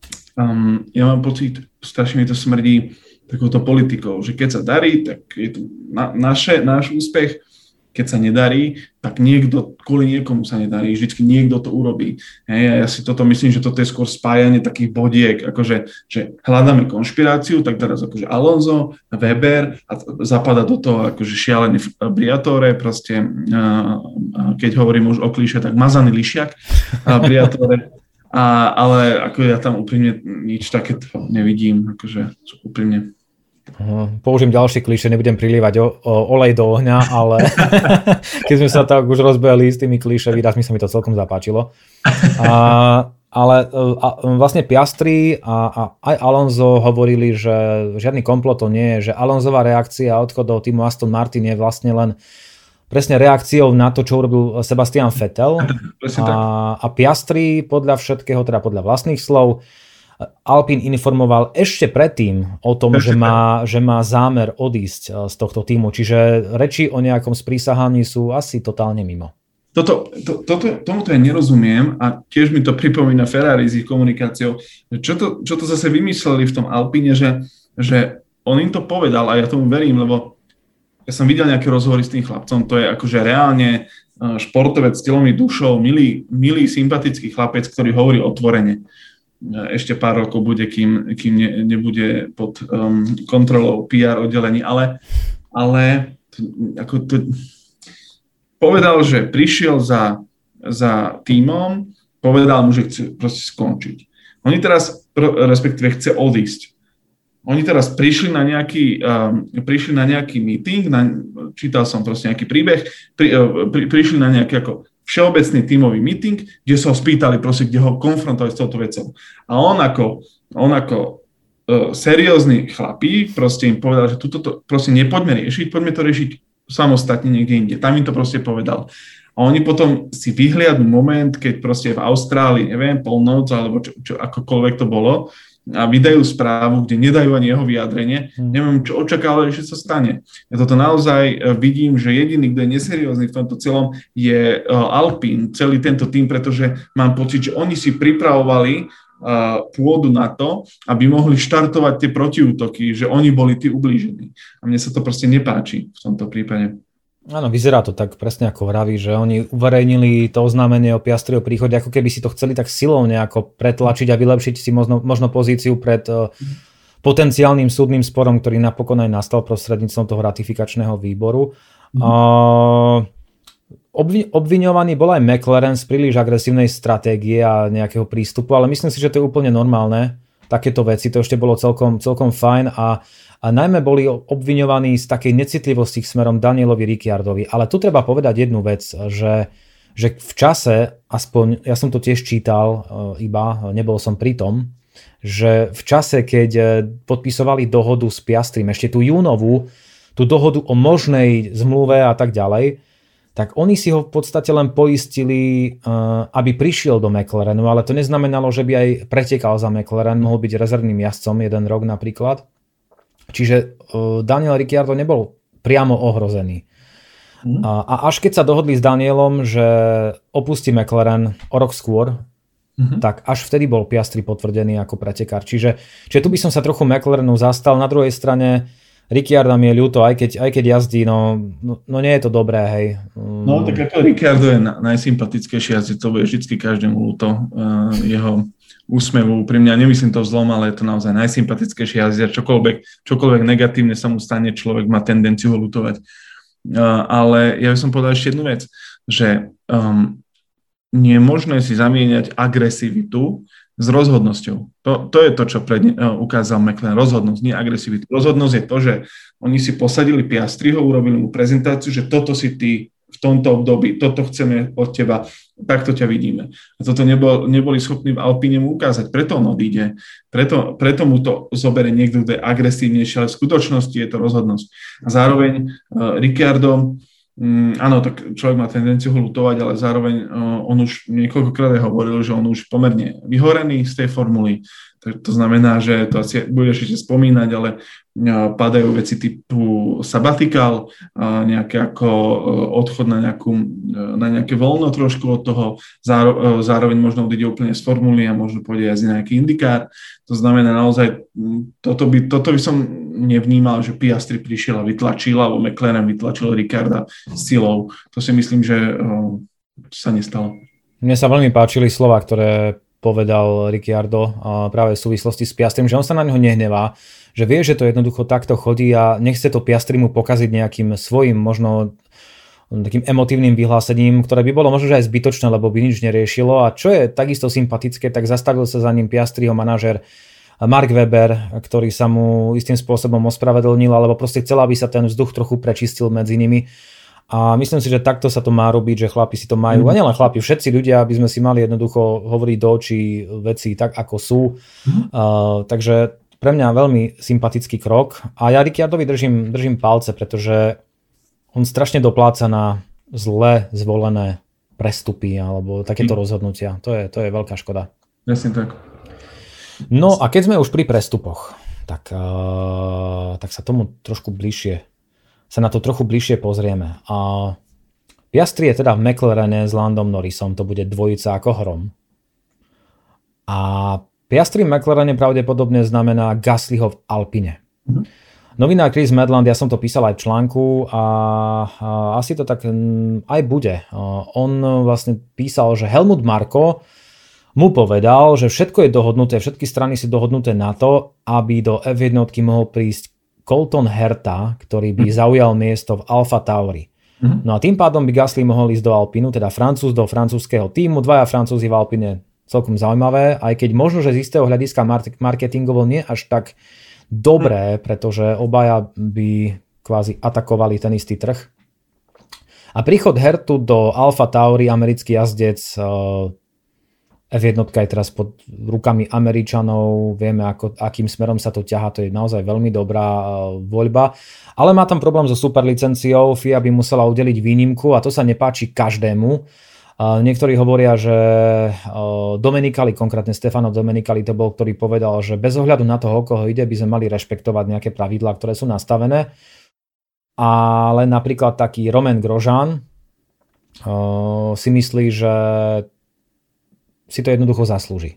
ja mám pocit, strašne mi to smrdí takouto politikou, že keď sa darí, tak je to náš úspech, keď sa nedarí, tak kvôli niekomu sa nedarí, vždycky niekto to urobí. Hej, a ja si toto myslím, že toto je skôr spájanie takých bodiek, akože že hľadáme konšpiráciu, tak teraz akože Alonso, Weber a zapadá do toho akože šialený Briatore, proste keď hovorím už o klíše, tak mazaný lišiak Briatore. Ale ako ja tam úprimne nič takéto nevidím, akože úprimne. Použijem ďalšie klišé, nebudem prilívať olej do ohňa, ale keď sme sa tak už rozbehli s tými klišé výrazmi, sa mi to celkom zapáčilo. Ale vlastne Piastri a aj Alonso hovorili, že žiadny komplot to nie je, že Alonsová reakcia a odchod do týmu Aston Martin je vlastne len presne reakciou na to, čo urobil Sebastian Vettel a Piastri podľa všetkého, teda podľa vlastných slov, Alpine informoval ešte predtým o tom, že má zámer odísť z tohto týmu. Čiže reči o nejakom sprísahaní sú asi totálne mimo. Tomuto ja nerozumiem a tiež mi to pripomína Ferrari s ich komunikáciou. Čo to zase vymysleli v tom Alpine, že on im to povedal a ja tomu verím, lebo ja som videl nejaké rozhovory s tým chlapcom, to je akože reálne športovec s telom i dušou, milý, sympatický chlapec, ktorý hovorí otvorene. Ešte pár rokov bude, kým nebude pod kontrolou PR oddelení, ale ako to, povedal, že prišiel za tímom, povedal mu, že chce proste skončiť. Oni teraz, respektíve chce odísť. Oni teraz prišli na nejaký meeting, čítal som proste nejaký príbeh, prišli na nejaký ako všeobecný tímový meeting, kde sa ho spýtali proste, kde ho konfrontovali s touto vecou. A on ako seriózny chlapík proste im povedal, že toto proste nepoďme riešiť, poďme to riešiť samostatne niekde inde. Tam im to proste povedal. A oni potom si vyhliadnú moment, keď proste v Austrálii, neviem, polnoc alebo čo akokoľvek to bolo, a vydajú správu, kde nedajú ani jeho vyjadrenie. Neviem, čo očakávali, že sa stane. Ja toto naozaj vidím, že jediný, kto je neseriózny v tomto celom, je Alpine, celý tento tým, pretože mám pocit, že oni si pripravovali pôdu na to, aby mohli štartovať tie protiútoky, že oni boli tí ublížení. A mne sa to proste nepáči v tomto prípade. Áno, vyzerá to tak presne ako vraví, že oni uverejnili to oznámenie o Piastriho príchode, ako keby si to chceli tak silou nejako pretlačiť a vylepšiť si možno pozíciu pred potenciálnym súdnym sporom, ktorý napokon aj nastal prostredníctvom toho ratifikačného výboru. Obviňovaný bol aj McLaren z príliš agresívnej stratégie a nejakého prístupu, ale myslím si, že to je úplne normálne. Takéto veci, to ešte bolo celkom fajn a najmä boli obviňovaní z takej necitlivosti k smerom Danielovi Ricciardovi. Ale tu treba povedať jednu vec, že v čase, aspoň ja som to tiež čítal, iba nebol som pri tom, že v čase, keď podpisovali dohodu s Piastrim, ešte tú júnovú, tú dohodu o možnej zmluve a tak ďalej, tak oni si ho v podstate len poistili, aby prišiel do McLarenu, ale to neznamenalo, že by aj pretekal za McLaren, mohol byť rezervným jazdcom jeden rok napríklad. Čiže Daniel Ricciardo nebol priamo ohrozený. A až keď sa dohodli s Danielom, že opustí McLaren o rok skôr, tak až vtedy bol Piastri potvrdený ako pretekár. Čiže tu by som sa trochu McLarenu zastal. Na druhej strane Ricciardo mi je ľúto, aj keď jazdí, no nie je to dobré, hej. No tak ako Ricciardo je najsympatickejší jazdec, to bude vždycky každému ľúto jeho úsmevu. Pri mňa nemyslím to vzlom, ale je to naozaj najsympatickejší jazdec. Čokoľvek negatívne sa mu stane, človek má tendenciu ho ľutovať. Ale ja by som povedal ešte jednu vec, že nie je možné si zamieňať agresivitu s rozhodnosťou. To je to, čo ukázal McLaren. Rozhodnosť, nie agresivitu. Rozhodnosť je to, že oni si posadili Piastriho, urobili mu prezentáciu, že toto si ty v tomto období, toto chceme od teba, takto ťa vidíme. A toto neboli schopní v Alpine mu ukázať, preto on odíde, preto mu to zoberie niekto, kto je agresívnejší, ale v skutočnosti je to rozhodnosť. A zároveň Ricciardo, áno, tak človek má tendenciu ho ľutovať, ale zároveň on už niekoľkokrát hovoril, že on už pomerne vyhorený z tej formuly. To znamená, že to asi budeš ešte spomínať, ale padajú veci typu sabbatical, nejaké ako odchod na nejaké voľno trošku od toho, zároveň možno odíde úplne z formuly a možno pôjde jazdiť nejaký indikár. To znamená naozaj, toto by som nevnímal, že Piastri prišiel a vytlačil, alebo McLaren vytlačil Ricciarda silou. To si myslím, že sa nestalo. Mne sa veľmi páčili slova, ktoré povedal Ricciardo práve v súvislosti s Piastrim, že on sa na neho nehnevá, že vie, že to jednoducho takto chodí a nechce to Piastrimu pokaziť nejakým svojím možno takým emotívnym vyhlásením, ktoré by bolo možno že aj zbytočné, lebo by nič neriešilo. A čo je takisto sympatické, tak zastavil sa za ním Piastriho manažér Mark Webber, ktorý sa mu istým spôsobom ospravedlnil, alebo proste chcel, aby sa ten vzduch trochu prečistil medzi nimi. A myslím si, že takto sa to má robiť, že chlapi si to majú, a nielen chlapi, všetci ľudia, aby sme si mali jednoducho hovoriť do očí veci tak, ako sú. Takže pre mňa veľmi sympatický krok. A ja Ricciardovi držím palce, pretože on strašne dopláca na zle zvolené prestupy alebo takéto rozhodnutia. To je veľká škoda. Jasne tak. No a keď sme už pri prestupoch, tak sa tomu trošku bližšie sa na to trochu bližšie pozrieme. A Piastri je teda v McLarene s Landom Norrisom, to bude dvojica ako hrom. A Piastri v McLarene pravdepodobne znamená Gaslyho v Alpine. Novinár Chris Medland, ja som to písal aj v článku a asi to tak aj bude. On vlastne písal, že Helmut Marko mu povedal, že všetko je dohodnuté, všetky strany sú dohodnuté na to, aby do F1 mohol prísť Colton Herta, ktorý by zaujal miesto v Alfa Tauri. No a tým pádom by Gasly mohol ísť do Alpinu, teda Francúz do francúzskeho tímu, dvaja Francúzi v Alpine, celkom zaujímavé, aj keď možno, že z istého hľadiska marketingovo nie až tak dobré, pretože obaja by kvázi atakovali ten istý trh. A príchod Hertu do Alfa Tauri, americký jazdec F1 je teraz pod rukami Američanov, vieme, akým smerom sa to ťahá, to je naozaj veľmi dobrá voľba. Ale má tam problém so superlicenciou, FIA by musela udeliť výnimku a to sa nepáči každému. Niektorí hovoria, že Domenicali, konkrétne Stefano Domenicali to bol, ktorý povedal, že bez ohľadu na toho, o koho ide, by sme mali rešpektovať nejaké pravidlá, ktoré sú nastavené. Ale napríklad taký Romain Grosjean si myslí, že si to jednoducho zaslúži.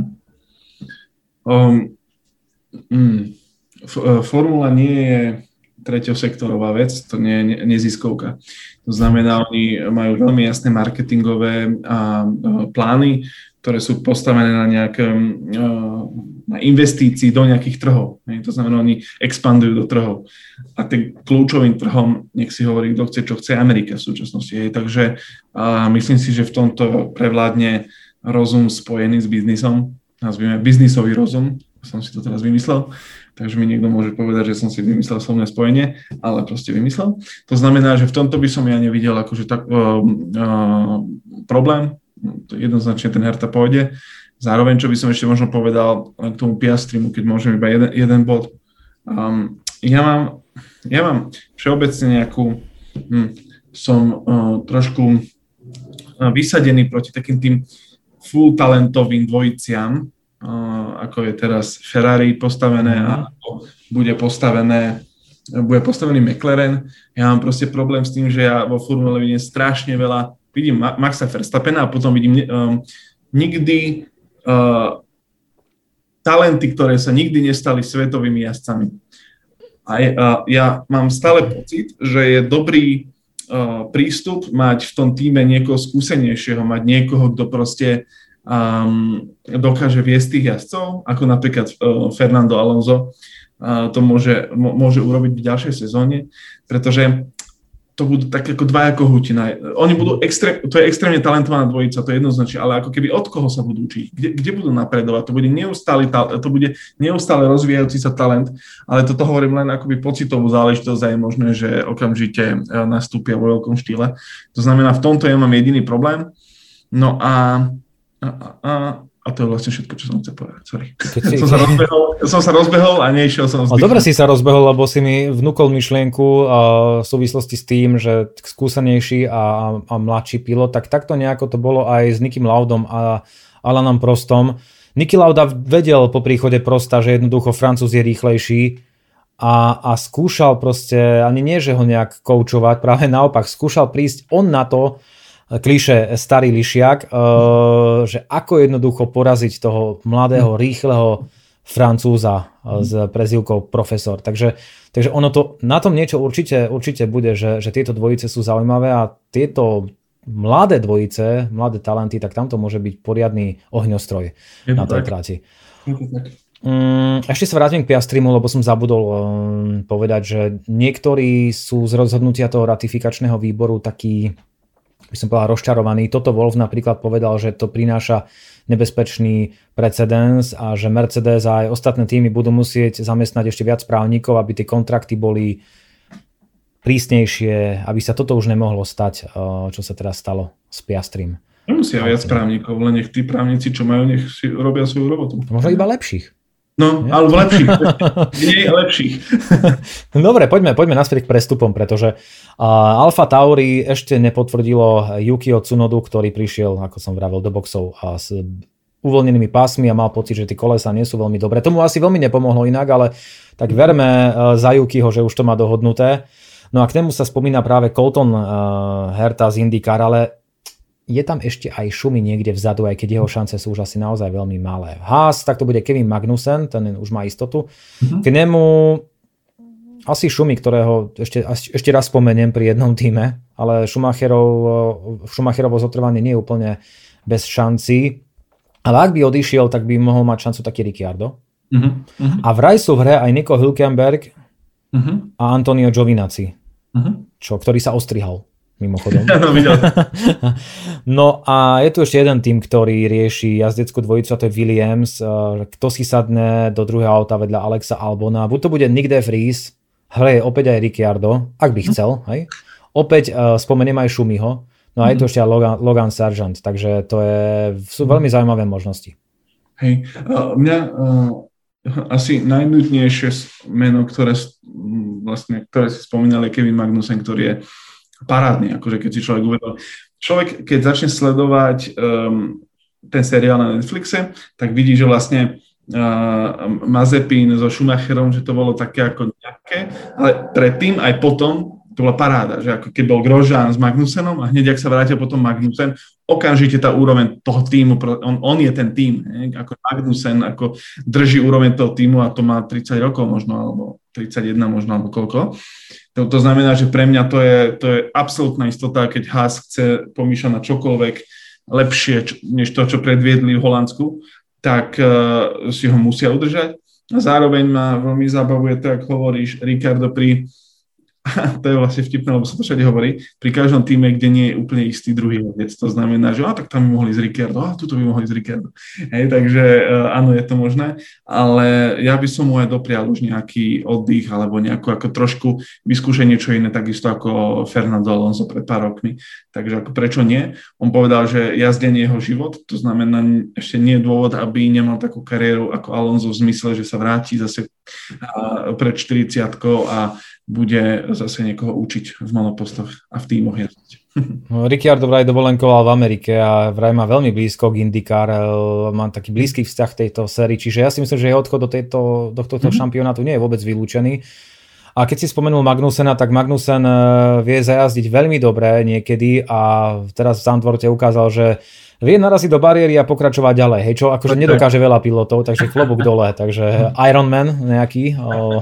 Formula nie je treťosektorová vec, to nie je neziskovka. To znamená, oni majú veľmi jasné marketingové plány, ktoré sú postavené na nejaké na investícii do nejakých trhov. To znamená, oni expandujú do trhov. A tým kľúčovým trhom, nech si hovorí, kto chce, čo chce, Amerika v súčasnosti. Takže myslím si, že v tomto prevládne rozum spojený s biznisom, nazvime biznisový rozum, som si to teraz vymyslel, takže mi niekto môže povedať, že som si vymyslel slovné spojenie, ale proste vymyslel. To znamená, že v tomto by som ja nevidel akože problém, to jednoznačne ten Hertha pôjde. Zároveň, čo by som ešte možno povedal k tomu Piastrimu, keď môžem iba jeden bod. Ja mám všeobecne nejakú, som trošku vysadený proti takým tým full talentovým dvojiciam, ako je teraz Ferrari postavené a bude postavený McLaren. Ja mám proste problém s tým, že ja vo formule vidím strašne veľa, vidím Maxa Verstappena a potom vidím nikdy talenty, ktoré sa nikdy nestali svetovými jazdcami. A ja mám stále pocit, že je dobrý prístup mať v tom týme niekoho skúsenejšieho, mať niekoho, kto proste dokáže viesť tých jazdcov, ako napríklad Fernando Alonso to môže urobiť v ďalšej sezóne, pretože to budú tak ako dvaja kohutina. Oni budú to je extrémne talentovaná dvojica, to je jednoznačne, ale ako keby od koho sa budú učiť, kde budú napredovať, to bude neustále rozvíjajúci sa talent, ale toto hovorím len akoby pocitovú záležitosť a je možné, že okamžite nastúpia vo veľkom štýle. To znamená, v tomto ja mám jediný problém. No a to je vlastne všetko, čo som chcel povedať. Sorry. Som sa rozbehol a nešiel som z... Dobre si sa rozbehol, lebo si mi vnúkol myšlienku v súvislosti s tým, že skúsenejší a mladší pilot, tak takto nejako to bolo aj s Nikim Laudom a Alanom Prostom. Niki Lauda vedel po príchode Prosta, že jednoducho Francúz je rýchlejší a skúšal proste, ani nie, že ho nejak koučovať, práve naopak, skúšal prísť on na to, klišé starý lišiak, že ako jednoducho poraziť toho mladého, rýchleho Francúza s prezývkou profesor. Takže ono to, na tom niečo určite bude, že tieto dvojice sú zaujímavé a tieto mladé dvojice, mladé talenty, tak tam to môže byť poriadny ohňostroj na tej tráti. Ešte sa vrátim k Piastrimu, lebo som zabudol povedať, že niektorí sú z rozhodnutia toho ratifikačného výboru takí, by som povedal, rozčarovaný. Toto Wolf napríklad povedal, že to prináša nebezpečný precedens a že Mercedes a aj ostatné týmy budú musieť zamestnať ešte viac právnikov, aby tie kontrakty boli prísnejšie, aby sa toto už nemohlo stať, čo sa teraz stalo s Piastrim. Nemusia viac právnikov, len nech tí právnici, čo majú, nech si robia svoju robotu. Možno iba lepších. No, alebo lepších. Nie lepších. Dobre, poďme naspäť k prestupom, pretože Alfa Tauri ešte nepotvrdilo Yukio Tsunodu, ktorý prišiel, ako som vravel, do boxov s uvoľnenými pásmi a mal pocit, že tie kolesá nie sú veľmi dobré. Tomu asi veľmi nepomohlo inak, ale tak verme za Yukiho, že už to má dohodnuté. No a k tému sa spomína práve Colton Herta z IndyCar, ale je tam ešte aj šumy niekde vzadu, aj keď jeho šance sú už asi naozaj veľmi malé. Haas, tak to bude Kevin Magnussen, ten už má istotu. K nemu asi šumy, ktorého ešte raz spomeniem pri jednom týme, ale Schumacherovo zotrvanie nie je úplne bez šancí. Ale ak by odišiel, tak by mohol mať šancu taký Ricciardo. A vraj sú v hre aj Nico Hülkenberg a Antonio Giovinazzi, ktorý sa ostrihal. Mimochodom. No a je tu ešte jeden tým, ktorý rieši jazdeckú dvojicu, a to je Williams. Kto si sadne do druhého auta vedľa Alexa Albona? Buď to bude Nick de Vries, hraje opäť aj Ricciardo, ak by chcel. Hej? Opäť spomeniem aj Schumiho. No No a je tu ešte Logan Sargent, takže sú veľmi zaujímavé možnosti. Hej, mňa asi najnudnejšie meno, ktoré si spomínal, je Kevin Magnussen, ktorý je parádny, akože keď si človek uvedol. Človek, keď začne sledovať ten seriál na Netflixe, tak vidí, že vlastne Mazepin so Schumacherom, že to bolo také ako nejaké, ale predtým aj potom to bola paráda, že ako keď bol Grosjean s Magnussenom a hneď, ak sa vrátil potom Magnussen, okamžite tá úroveň toho týmu, on je ten tím, ako Magnussen, ako drží úroveň toho týmu a to má 30 rokov možno, alebo 31 možno, alebo koľko. To znamená, že pre mňa to je absolútna istota, keď Haas chce pomýšľať na čokoľvek lepšie, než to, čo predviedli v Holandsku, tak si ho musia udržať. A zároveň ma veľmi zabavuje to, ako hovoríš, Ricardo to je vlastne vtipné, lebo sa to všade hovorí, pri každom týme, kde nie je úplne istý druhý jazdec. To znamená, že tak tam by mohli ísť Ricardo, tuto by mohli ísť Ricardo. Takže áno, je to možné, ale ja by som mu aj doprial už nejaký oddych alebo nejakú ako trošku vyskúšať niečo iné, takisto ako Fernando Alonso pred pár rokmi. Takže ako prečo nie? On povedal, že jazdenie je jeho život, to znamená, ešte nie je dôvod, aby nemal takú kariéru ako Alonso v zmysle, že sa vráti zase pred 40-kou a bude zase niekoho učiť v monopostoch a v tímoch jazdiť. Ricciardo vraj dovolenkoval v Amerike a vraj má veľmi blízko k IndyCar, má taký blízky vzťah tejto sérii, čiže ja si myslím, že jeho odchod do tohto šampionátu nie je vôbec vylúčený. A keď si spomenul Magnusena, tak Magnussen vie zajazdiť veľmi dobre niekedy a teraz v Zandvoorte ukázal, že vie naraziť do bariéry a pokračovať ďalej, hej, čo akože nedokáže veľa pilotov, takže klobúk dole, takže Ironman nejaký.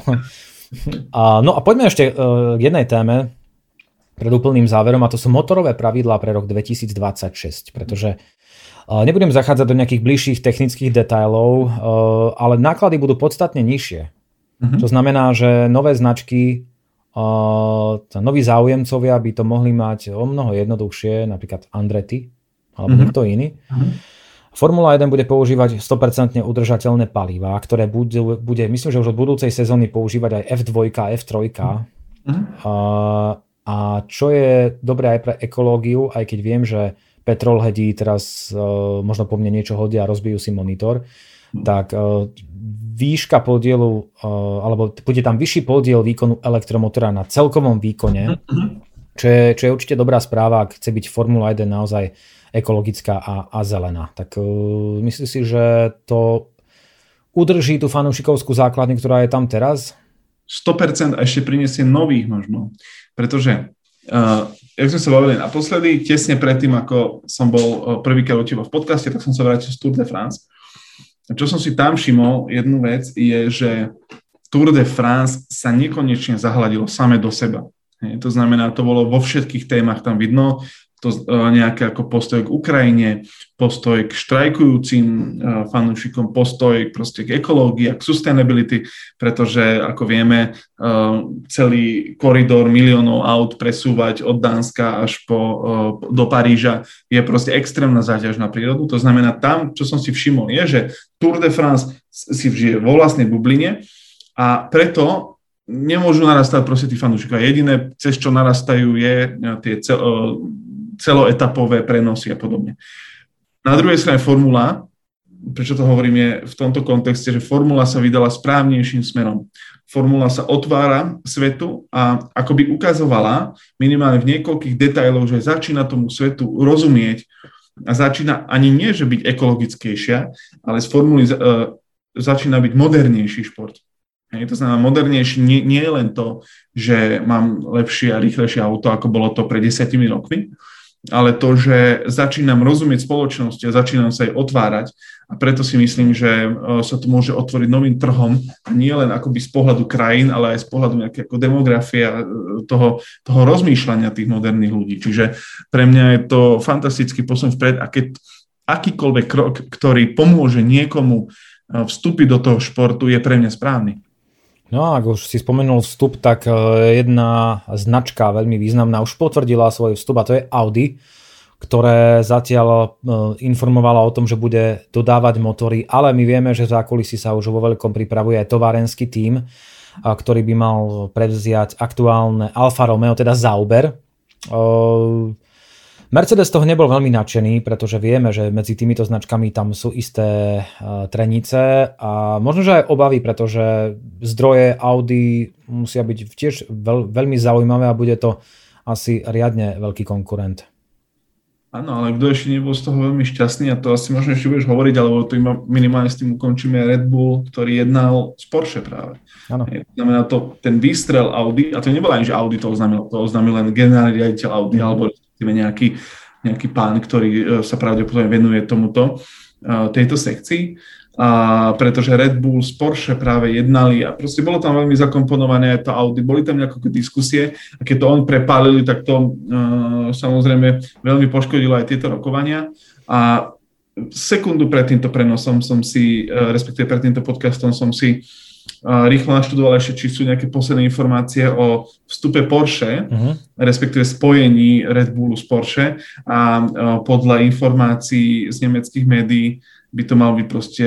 No a poďme ešte k jednej téme pred úplným záverom a to sú motorové pravidlá pre rok 2026, pretože nebudem zachádzať do nejakých bližších technických detailov, ale náklady budú podstatne nižšie. To znamená, že nové značky, noví záujemcovia by to mohli mať o mnoho jednoduchšie, napríklad Andretti alebo niekto iný. Formula 1 bude používať 100% udržateľné palivá, ktoré bude, myslím, že už od budúcej sezóny používať aj F2 a F3. A čo je dobré aj pre ekológiu, aj keď viem, že petrolheadi teraz možno po mne niečo hodia a rozbijú si monitor, tak výška podielu, alebo bude tam vyšší podiel výkonu elektromotora na celkovom výkone, čo je určite dobrá správa, ak chce byť Formula 1 naozaj ekologická a zelená. Tak myslíš si, že to udrží tú fanúšikovskú základňu, ktorá je tam teraz? 100% a ešte prinesie nových možno. Pretože, jak sme sa bavili naposledy, tesne predtým, ako som bol prvýkrát u teba v podcaste, tak som sa vrátil z Tour de France. A čo som si tam všimol, jednu vec je, že Tour de France sa nekonečne zahladilo same do seba. To znamená, to bolo vo všetkých témach tam vidno, to nejaké ako postoj k Ukrajine, postoj k štrajkujúcim fanúšikom, postoj proste k ekológii a k sustainability, pretože ako vieme, celý koridor miliónov aut presúvať od Dánska až do Paríža je proste extrémna záťaž na prírodu. To znamená, tam, čo som si všimol, je, že Tour de France si žije vo vlastnej bubline a preto nemôžu narastať proste tí fanúšikovia. Jediné, cez čo narastajú, je tie celoetapové prenosy a podobne. Na druhej strane formula, prečo to hovorím, je v tomto kontexte, že formula sa vydala správnejším smerom. Formula sa otvára svetu a akoby ukazovala minimálne v niekoľkých detailoch, že začína tomu svetu rozumieť a začína ani nie, že byť ekologickejšia, ale z formuly začína byť modernejší šport. To znamená, modernejší nie je len to, že mám lepšie a rýchlejšie auto, ako bolo to pred 10 rokmi, ale to, že začínam rozumieť spoločnosti a začínam sa aj otvárať a preto si myslím, že sa to môže otvoriť novým trhom a nie len akoby z pohľadu krajín, ale aj z pohľadu nejaké ako demografie a toho rozmýšľania tých moderných ľudí. Čiže pre mňa je to fantastický posun vpred a keď akýkoľvek krok, ktorý pomôže niekomu vstúpiť do toho športu, je pre mňa správny. No a ak už si spomenul vstup, tak jedna značka veľmi významná už potvrdila svoj vstup a to je Audi, ktoré zatiaľ informovala o tom, že bude dodávať motory, ale my vieme, že v zákulisí sa už vo veľkom pripravuje aj továrenský tím, ktorý by mal prevziať aktuálne Alfa Romeo, teda Sauber. Mercedes toho nebol veľmi nadšený, pretože vieme, že medzi týmito značkami tam sú isté trenice a možno, že aj obavy, pretože zdroje Audi musia byť tiež veľmi zaujímavé a bude to asi riadne veľký konkurent. Áno, ale kto ešte nebol z toho veľmi šťastný, a to asi možno ešte budeš hovoriť, alebo to minimálne s tým ukončíme, Red Bull, ktorý jednal z Porsche práve. Áno. Znamená to, ten výstrel Audi, a to nebolo ani, že Audi to oznámil len generálny riaditeľ Audi, alebo nejaký pán, ktorý sa pravdepodobne venuje tejto sekcii, pretože Red Bull z Porsche práve jednali a proste bolo tam veľmi zakomponované aj to Audi, boli tam nejaké diskusie a keď to on prepálili, tak to samozrejme veľmi poškodilo aj tieto rokovania a sekundu pred týmto prenosom respektíve pred týmto podcastom som si rýchlo naštudoval ešte, či sú nejaké posledné informácie o vstupe Porsche, respektíve spojení Red Bullu s Porsche a podľa informácií z nemeckých médií by to mal byť proste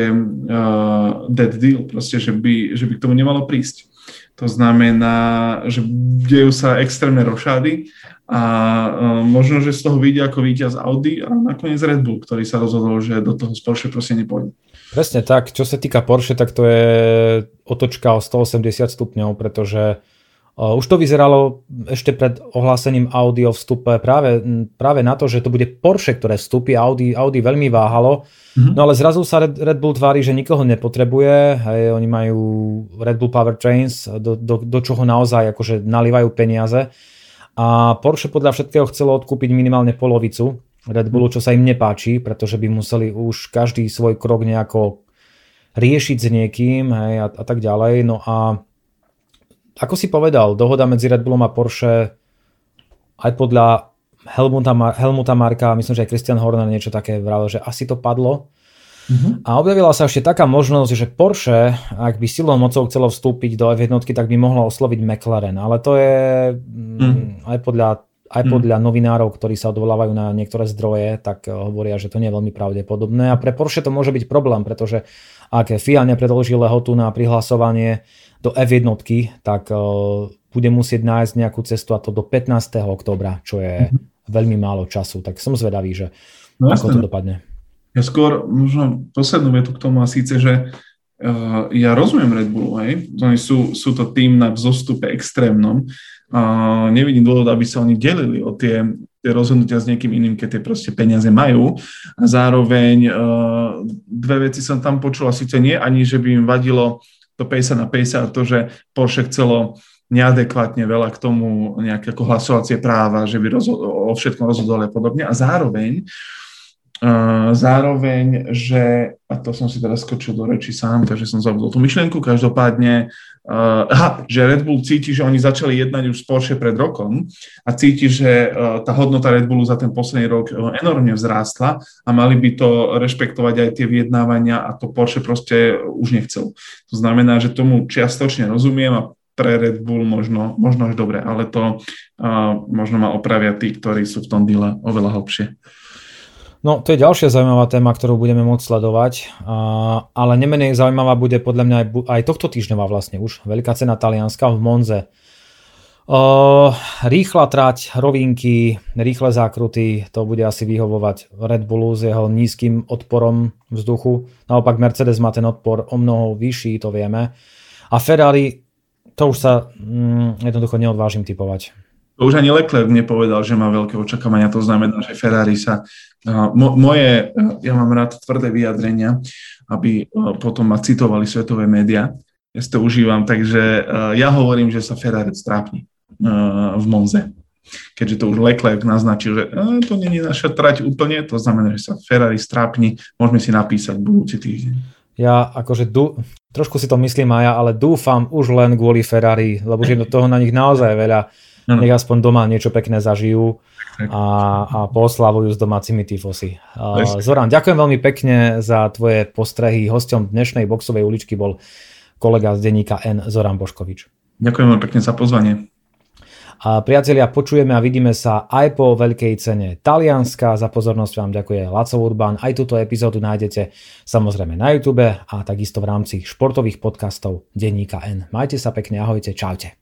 dead deal, proste, že by k tomu nemalo prísť. To znamená, že dejú sa extrémne rošády a možno, že z toho vyjde ako víťaz Audi a nakoniec Red Bull, ktorý sa rozhodol, že do toho z Porsche proste nepôjde. Presne tak. Čo sa týka Porsche, tak to je otočka o 180 stupňov, pretože už to vyzeralo ešte pred ohlásením Audi o vstupe práve na to, že to bude Porsche, ktoré vstúpi. Audi veľmi váhalo, no ale zrazu sa Red Bull tvári, že nikoho nepotrebuje. Hej, oni majú Red Bull Powertrains, do čoho naozaj akože nalievajú peniaze. A Porsche podľa všetkého chcelo odkúpiť minimálne polovicu Red Bullu, čo sa im nepáči, pretože by museli už každý svoj krok nejako riešiť s niekým, hej, a tak ďalej. No a ako si povedal, dohoda medzi Red Bullom a Porsche aj podľa Helmuta Marka, myslím, že aj Christian Horner niečo také vravil, že asi to padlo. A objavila sa ešte taká možnosť, že Porsche, ak by silou mocou chcelo vstúpiť do F1, tak by mohlo osloviť McLaren. Ale to je aj podľa novinárov, ktorí sa odvolávajú na niektoré zdroje, tak hovoria, že to nie je veľmi pravdepodobné. A pre Porsche to môže byť problém, pretože ak FIA nepredĺží lehotu na prihlasovanie do F1, tak bude musieť nájsť nejakú cestu, a to do 15. októbra, čo je veľmi málo času. Tak som zvedavý, že ako to dopadne. Ja skôr možno poslednú vetu k tomu, a síce, že ja rozumiem Red Bullu, hej? Oni sú to tým na vzostupe extrémnom. Nevidím dôvod, aby sa oni delili o tie rozhodnutia s niekým iným, keď tie proste peniaze majú. A zároveň dve veci som tam počul, a síce nie ani, že by im vadilo to 50 na 50 a to, že Porsche chcelo neadekvátne veľa k tomu nejaké ako hlasovacie práva, že by o všetkom rozhodovali a podobne. A zároveň, že, a to som si teraz skočil do reči sám, takže som zabudol tú myšlienku, každopádne, že Red Bull cíti, že oni začali jednať už s Porsche pred rokom a cíti, že tá hodnota Red Bullu za ten posledný rok enormne vzrástla a mali by to rešpektovať aj tie vyjednávania a to Porsche proste už nechcel. To znamená, že tomu čiastočne rozumiem a pre Red Bull možno až dobre, ale to možno ma opravia tí, ktorí sú v tom díle oveľa hlbšie. No, to je ďalšia zaujímavá téma, ktorú budeme môcť sledovať, ale nemenej zaujímavá bude podľa mňa aj tohto týždňová vlastne už. Veľká cena Talianska v Monze. Rýchla trať, rovinky, rýchle zákruty, to bude asi vyhovovať Red Bullu s jeho nízkym odporom vzduchu. Naopak Mercedes má ten odpor o mnoho vyšší, to vieme. A Ferrari, to už sa jednoducho neodvážim tipovať. To už ani Leclerc nepovedal, že má veľké očakávania, to znamená, že Ferrari sa... ja mám rád tvrdé vyjadrenia, aby potom ma citovali svetové médiá. Ja si to užívam, takže ja hovorím, že sa Ferrari strápni v Monze. Keďže to už Leclerc naznačil, že to nie je naša trať úplne, to znamená, že sa Ferrari strápni, môžeme si napísať budúci týždeň. Ja akože trošku si to myslím aj ja, ale dúfam už len kvôli Ferrari, lebo že do toho na nich naozaj veľa. Nech aspoň doma niečo pekné zažijú a poslavujú s domácimi tifosy. Zoran, ďakujem veľmi pekne za tvoje postrehy. Hosťom dnešnej boxovej uličky bol kolega z denníka N, Zoran Boškovič. Ďakujem veľmi pekne za pozvanie. A priatelia, počujeme a vidíme sa aj po veľkej cene Talianska. Za pozornosť vám ďakuje Laco Urban. Aj túto epizódu nájdete samozrejme na YouTube a takisto v rámci športových podcastov denníka N. Majte sa pekne, ahojte, čaute.